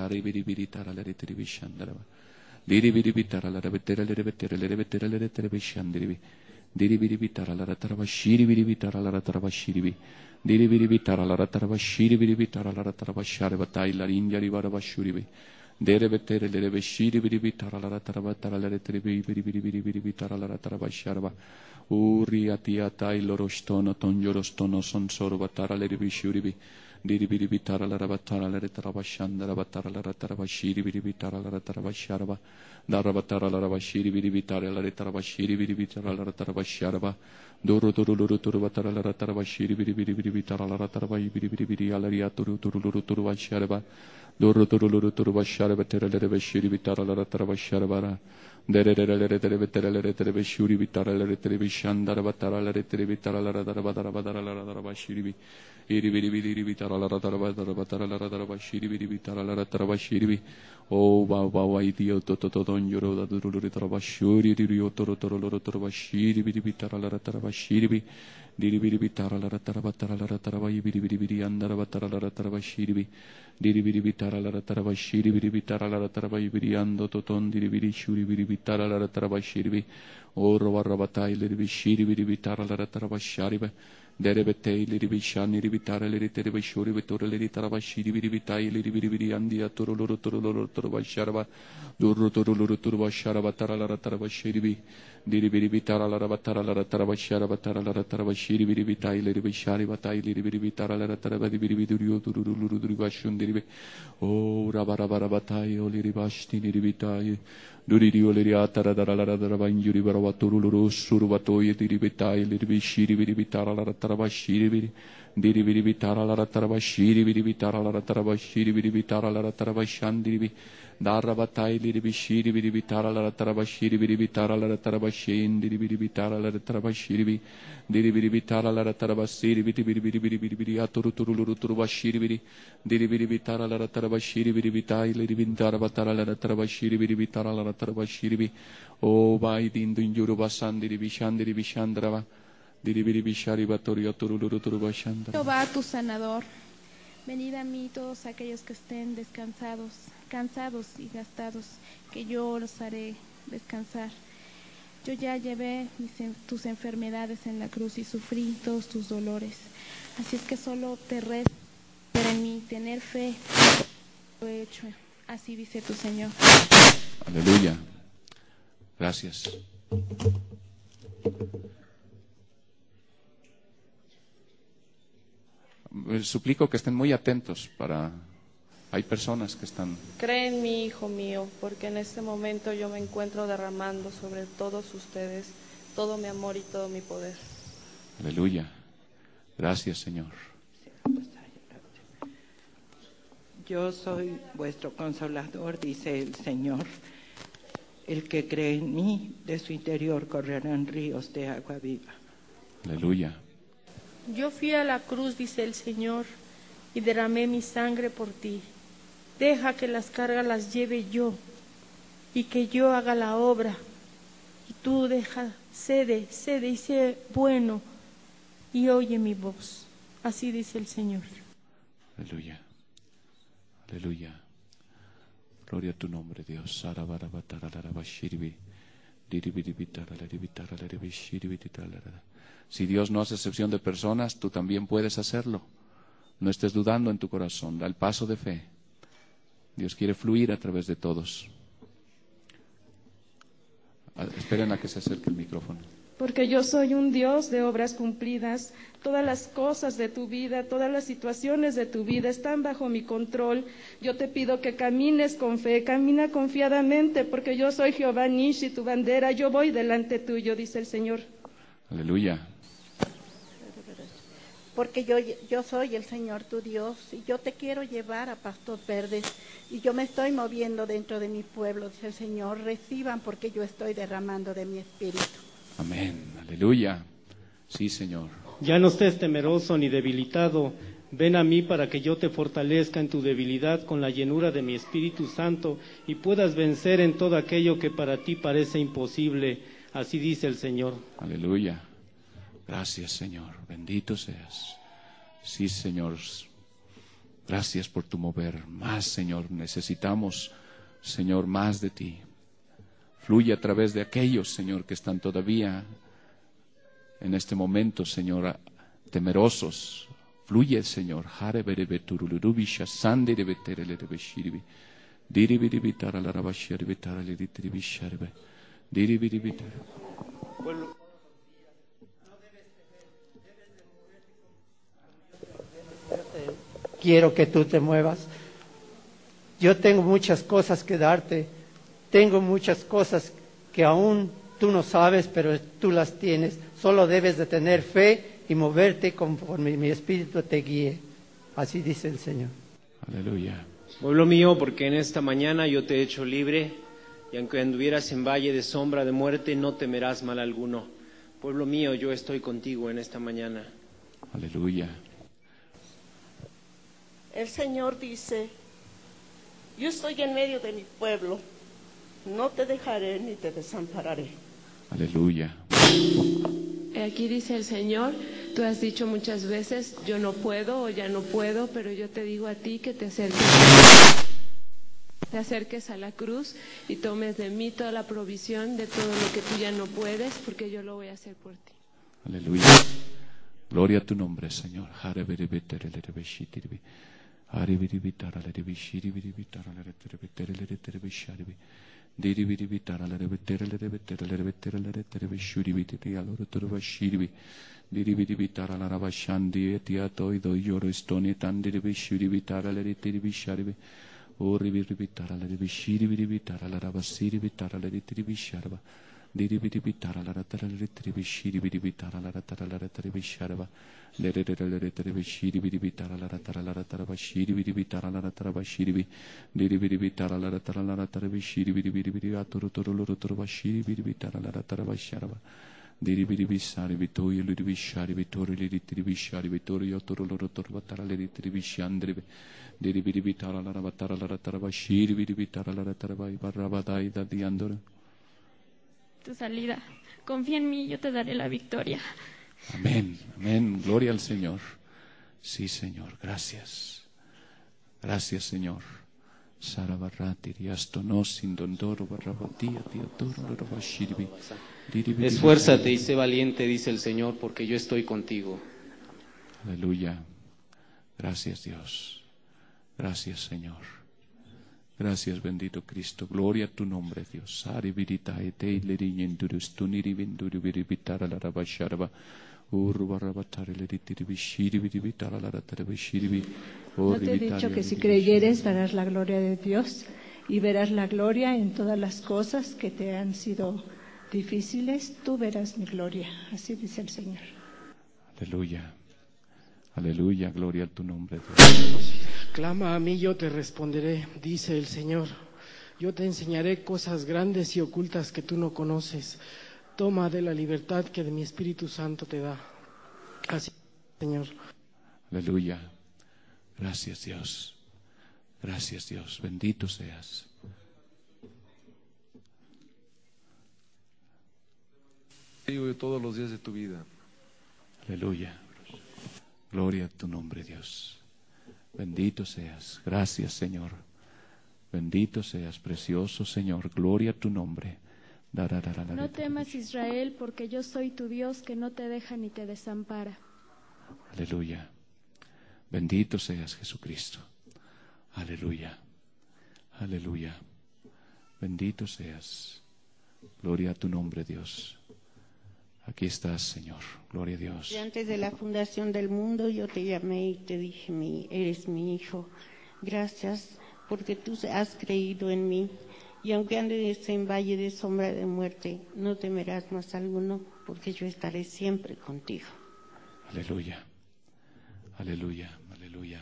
Diribiribitara la ratarabashiri biribitara la ratarabashiri diribiribitara la ratarabashiri biribitara la ratarabashari batai la india ribarabashuri derebetere lerebeshiri biribitara la ratarabatara la retribi biribiribiribitara la ratarabasharba uri atiatai lorostono tonjorostono sonsoro batara lerebishuri diribiribitara la rabatara la ratarabashandara batara la ratarabashiri biribitara la ratarabasharba Darabatara la rabashiri biribitara la retarabashiri biribitara la ratarabasharba doro turu luru turu batara la ratarabashiri biribiribitara la ratarabai biribiribiri alaria turu turu luru turu basharba doro turu luru turu basharba tere le rebeshiri bitara la ratarabasharba dere dere le retere betere le retere beshuri bitara le retere bishandara batara la retere bitara la ratarabadara badara la ratarabashiri iri biribiri bitara la ratarabadara batara la ratarabashiri biribitara la ratarabashiri Oh, Baba, Waidio, Totodon, Yoro, the Rutarabashuri, Rio, Torotoro, Torabashiri, Bidibitara, Tarabashiri, Diribitara, Tarabatara, Tarabai, Bidibidi, and Darabatara, Tarabashiri, Diribitara, Tarabashiri, Bidibitara, Tarabai, Bidiando, Toton, Diribidi, Shuri, Bidibitara, Tarabashiri, O Rabatai, Lidibishiri, Bidibitara, Tarabashari, Derebete liribishani ribitara liritere bashuri vitore liritara bashiri biribitai liribiribiri andia turuluru turuluru turubasharaba duru turuluru turubasharaba taralara tarabashiribi diribiribitara larabatara laratarabashara batara laratarabashiri biribitai liribishari batai liribiribitara laratarabadibiribidurio turuluru turubashundiribi o rabarabarabatai o liribashti liribitai Duridio liriatara daralaradarabanjuri barawaturulu surubatoye diribitai liribishiri biribitara laratarabashiri diribiribitara laratarabashiri biribitara laratarabashiri biribitara laratarabashandiribi darabatai liribishiri biribitara laratarabashiri biribitara laratarabashin diribiribitara laratarabashiri diribiribitara laratarabasiri biribiribiribiribiri aturuturulu turubashiri biri diribiribitara laratarabashiri biribitai liribintara batara laratarabashiri biribitara laratarabashiri o vai dindunjuru basandiri bishandiri bishandrava diribiribishari batorio turulu turubashandra. Jehová tu sanador, venid a mí todos aquellos que estén descansados, cansados y gastados, que yo los haré descansar. Yo ya llevé mis, tus enfermedades en la cruz y sufrí todos tus dolores. Así es que solo te resta en mí tener fe. Lo he hecho. Así dice tu Señor. Aleluya. Gracias. Les suplico que estén muy atentos para... Hay personas que están... Cree en mí, hijo mío, porque en este momento yo me encuentro derramando sobre todos ustedes todo mi amor y todo mi poder. Aleluya. Gracias, Señor. Yo soy vuestro consolador, dice el Señor. El que cree en mí, de su interior correrán ríos de agua viva. Aleluya. Yo fui a la cruz, dice el Señor, y derramé mi sangre por ti. Deja que las cargas las lleve yo, y que yo haga la obra. Y tú deja, cede, cede y sé bueno, y oye mi voz. Así dice el Señor. Aleluya. Aleluya. Gloria a tu nombre, Dios. Si Dios no hace excepción de personas, tú también puedes hacerlo. No estés dudando en tu corazón. Da el paso de fe. Dios quiere fluir a través de todos. Esperen a que se acerque el micrófono. Porque yo soy un Dios de obras cumplidas. Todas las cosas de tu vida, todas las situaciones de tu vida están bajo mi control. Yo te pido que camines con fe, camina confiadamente, porque yo soy Jehová Nishi, tu bandera. Yo voy delante tuyo, dice el Señor. Aleluya. Porque yo, yo soy el Señor tu Dios, y yo te quiero llevar a pastos verdes, y yo me estoy moviendo dentro de mi pueblo, dice el Señor. Reciban, porque yo estoy derramando de mi espíritu. Amén. Aleluya. Sí, Señor. Ya no estés temeroso ni debilitado. Ven a mí para que yo te fortalezca en tu debilidad con la llenura de mi Espíritu Santo y puedas vencer en todo aquello que para ti parece imposible. Así dice el Señor. Aleluya. Gracias, Señor. Bendito seas. Sí, Señor. Gracias por tu mover. Más, Señor. Necesitamos, Señor, más de ti. Fluye a través de aquellos, Señor, que están todavía en este momento, Señor, temerosos. Fluye, Señor. Quiero que tú te muevas. Yo tengo muchas cosas que darte. Tengo muchas cosas que aún tú no sabes, pero tú las tienes. Solo debes de tener fe y moverte conforme mi espíritu te guíe. Así dice el Señor. Aleluya. Pueblo mío, porque en esta mañana yo te he hecho libre, y aunque anduvieras en valle de sombra de muerte, no temerás mal alguno. Pueblo mío, yo estoy contigo en esta mañana. Aleluya. El Señor dice: yo estoy en medio de mi pueblo, no te dejaré ni te desampararé. Aleluya. Aquí dice el Señor: tú has dicho muchas veces, yo no puedo o ya no puedo, pero yo te digo a ti que te acerques, te acerques a la cruz y tomes de mí toda la provisión de todo lo que tú ya no puedes, porque yo lo voy a hacer por ti. Aleluya. Gloria a tu nombre, Señor. Diribitara la ratara la retribishiri bidibitara la ratara la retribisharva diribitara bidibitara la ratara la ratara bashiri bidibitara la ratara bashiri diribitara la ratara la ratara bashiri bidibitara toro toro loro toro bashiri bidibitara la ratara basharva diribitara bitoy lidibishari bitori liditribishari bitori yotoro loro toro batara liditribishandribe diribitara la ratara la ratara bashiri bidibitara la ratara barabadai da diandore. Tu salida. Confía en mí, yo te daré la victoria. Amén, amén. Gloria al Señor. Sí, Señor. Gracias. Gracias, Señor. Esfuérzate y sé valiente, dice el Señor, porque yo estoy contigo. Aleluya. Gracias, Dios. Gracias, Señor. Gracias, bendito Cristo. Gloria a tu nombre, Dios. Ari viditae te leriñendurus tuniri venduri viribitara la rabasharva. Urubarabatare leritiri bishiri viribitara la ratarabishiri. ¿No te he dicho que si creyeres verás la gloria de Dios y verás la gloria en todas las cosas que te han sido difíciles? Tú verás mi gloria. Así dice el Señor. Aleluya. Aleluya. Gloria a tu nombre, Dios. Clama a mí, yo te responderé, dice el Señor. Yo te enseñaré cosas grandes y ocultas que tú no conoces. Toma de la libertad que de mi Espíritu Santo te da. Así, Señor. Aleluya. Gracias, Dios. Gracias, Dios. Bendito seas. De todos los días de tu vida. Aleluya. Gloria a tu nombre, Dios. Bendito seas. Gracias, Señor. Bendito seas, precioso Señor. Gloria a tu nombre. No temas, Israel, porque yo soy tu Dios que no te deja ni te desampara. Aleluya. Bendito seas, Jesucristo. Aleluya. Aleluya. Bendito seas. Gloria a tu nombre, Dios. Aquí estás, Señor. Gloria a Dios. Y antes de la fundación del mundo yo te llamé y te dije, mi, eres mi hijo. Gracias porque tú has creído en mí. Y aunque andes en valle de sombra de muerte, no temerás más alguno, porque yo estaré siempre contigo. Aleluya. Aleluya. Aleluya.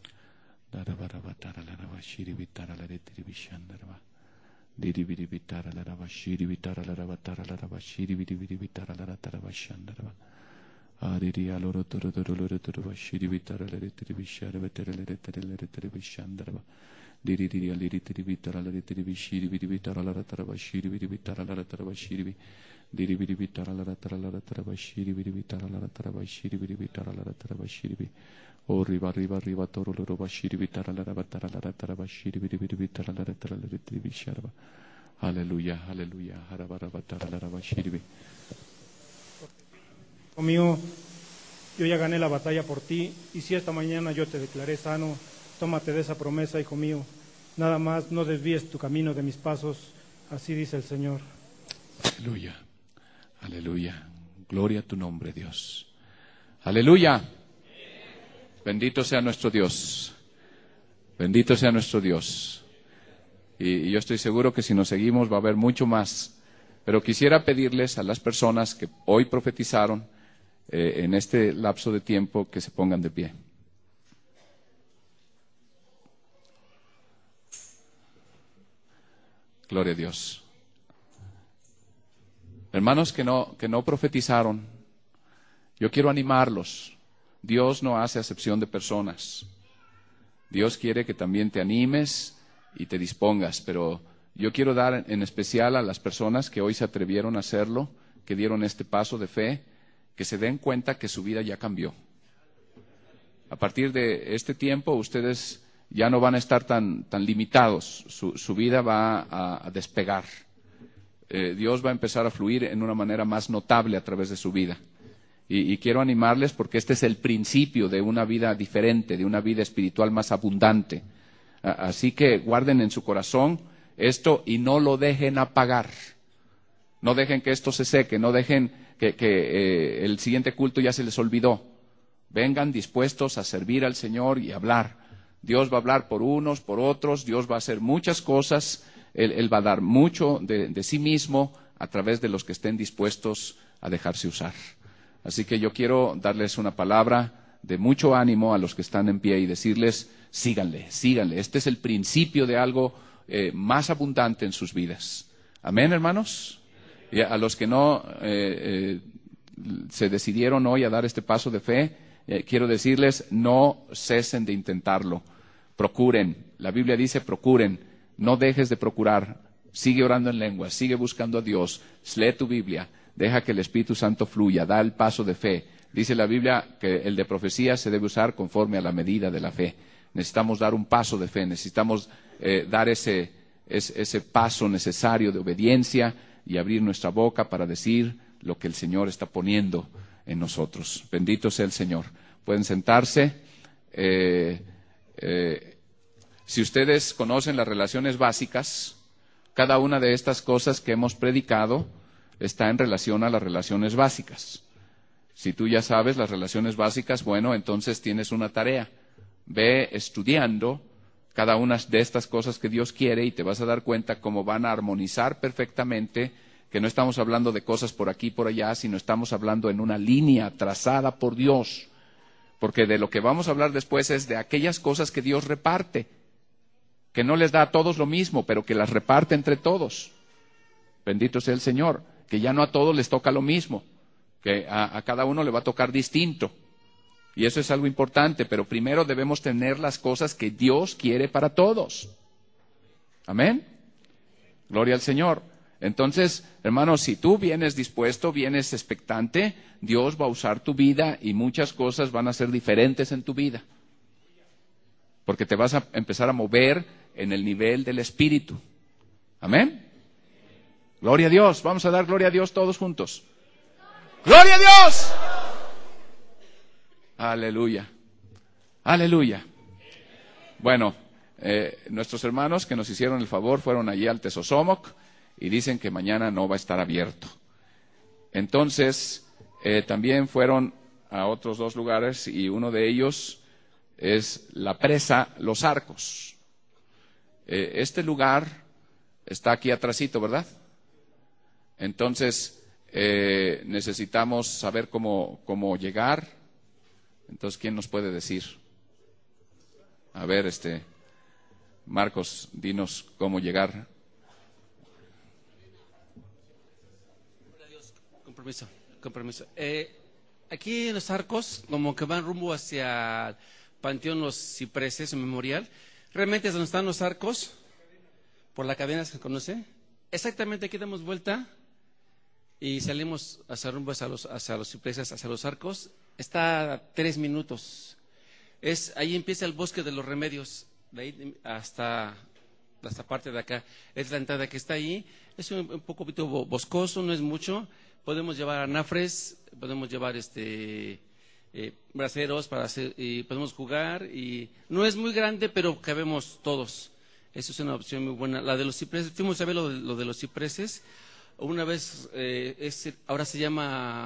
Diribiri bitara la raba shiri bitara la raba tara la raba shiri biribiri bitara la raba bashandaraba. Ariri aloro toro toro loro toro bashiri bitara la retiri bishara betera la retiri la retiri bishandaraba. Diriri aliri tiri bitara la retiri bishiri biribitara la raba bashiri biribitara la raba bashiri diribiri bitara la raba la raba bashiri biribitara la raba bashiri biribitara la raba bashiri. O riba riba riba toro loro bashiri bitara la raba tara la raba bashiri biribiri bitara la raba la retiri bisharaba. Aleluya, aleluya. Harabarabatara la raba shiri. Hijo mío, yo ya gané la batalla por ti, y si esta mañana yo te declaré sano, tómate de esa promesa, hijo mío. Nada más, no desvíes tu camino de mis pasos, así dice el Señor. Aleluya, aleluya. Gloria a tu nombre, Dios. Aleluya. Bendito sea nuestro Dios. Bendito sea nuestro Dios. Y, y yo estoy seguro que si nos seguimos va a haber mucho más. Pero quisiera pedirles a las personas que hoy profetizaron eh, en este lapso de tiempo que se pongan de pie. Gloria a Dios. Hermanos que no, que no profetizaron, yo quiero animarlos. Dios no hace acepción de personas. Dios quiere que también te animes y te dispongas, pero yo quiero dar en especial a las personas que hoy se atrevieron a hacerlo, que dieron este paso de fe, que se den cuenta que su vida ya cambió. A partir de este tiempo ustedes ya no van a estar tan, tan limitados, su, su vida va a, a despegar. Eh, Dios va a empezar a fluir en una manera más notable a través de su vida. Y, y quiero animarles porque este es el principio de una vida diferente, de una vida espiritual más abundante. Así que guarden en su corazón esto y no lo dejen apagar. No dejen que esto se seque, no dejen que, que eh, el siguiente culto ya se les olvidó. Vengan dispuestos a servir al Señor y hablar. Dios va a hablar por unos, por otros, Dios va a hacer muchas cosas, Él, Él va a dar mucho de, de sí mismo a través de los que estén dispuestos a dejarse usar. Así que yo quiero darles una palabra de mucho ánimo a los que están en pie y decirles, síganle, síganle. Este es el principio de algo eh, más abundante en sus vidas. Amén, hermanos. Y a los que no eh, eh, se decidieron hoy a dar este paso de fe, eh, quiero decirles, no cesen de intentarlo. Procuren. La Biblia dice, procuren. No dejes de procurar. Sigue orando en lenguas, sigue buscando a Dios. Lee tu Biblia. Deja que el Espíritu Santo fluya, da el paso de fe. Dice la Biblia que el de profecía se debe usar conforme a la medida de la fe. Necesitamos dar un paso de fe, necesitamos eh, dar ese, ese, ese paso necesario de obediencia y abrir nuestra boca para decir lo que el Señor está poniendo en nosotros. Bendito sea el Señor. Pueden sentarse. Eh, eh, si ustedes conocen las relaciones básicas, cada una de estas cosas que hemos predicado está en relación a las relaciones básicas. Si tú ya sabes las relaciones básicas, bueno, entonces tienes una tarea. Ve estudiando cada una de estas cosas que Dios quiere y te vas a dar cuenta cómo van a armonizar perfectamente, que no estamos hablando de cosas por aquí y por allá, sino estamos hablando en una línea trazada por Dios. Porque de lo que vamos a hablar después es de aquellas cosas que Dios reparte, que no les da a todos lo mismo, pero que las reparte entre todos. Bendito sea el Señor. Que ya no a todos les toca lo mismo, que a, a cada uno le va a tocar distinto. Y eso es algo importante, pero primero debemos tener las cosas que Dios quiere para todos. Amén. Gloria al Señor. Entonces, hermanos, si tú vienes dispuesto, vienes expectante, Dios va a usar tu vida y muchas cosas van a ser diferentes en tu vida. Porque te vas a empezar a mover en el nivel del Espíritu. Amén. Gloria a Dios. Vamos a dar gloria a Dios todos juntos. ¡Gloria a Dios! Aleluya. Aleluya. Bueno, eh, nuestros hermanos que nos hicieron el favor fueron allí al Tesosomoc y dicen que mañana no va a estar abierto. Entonces, eh, también fueron a otros dos lugares y uno de ellos es la presa Los Arcos. Eh, este lugar está aquí atrasito, ¿verdad? Entonces, eh, necesitamos saber cómo, cómo llegar. Entonces, ¿quién nos puede decir? A ver, este, Marcos, dinos cómo llegar. Compromiso, compromiso. Eh, aquí en Los Arcos, como que van rumbo hacia Panteón Los Cipreses, un memorial. Realmente es donde están los arcos, por la cadena que se conoce. Exactamente aquí damos vuelta y salimos hacia rumbo hacia los, hacia los cipreses, hacia los arcos. Está a tres minutos. Es, ahí empieza el bosque de los remedios, de ahí hasta esta parte de acá. Es la entrada que está ahí. Es un, un poco boscoso, no es mucho. Podemos llevar anafres, podemos llevar este eh, braseros para hacer, y podemos jugar. Y no es muy grande, pero cabemos todos. Eso es una opción muy buena. La de los cipreses, fuimos a ver lo de, lo de los cipreses. Una vez, eh, es, ahora se llama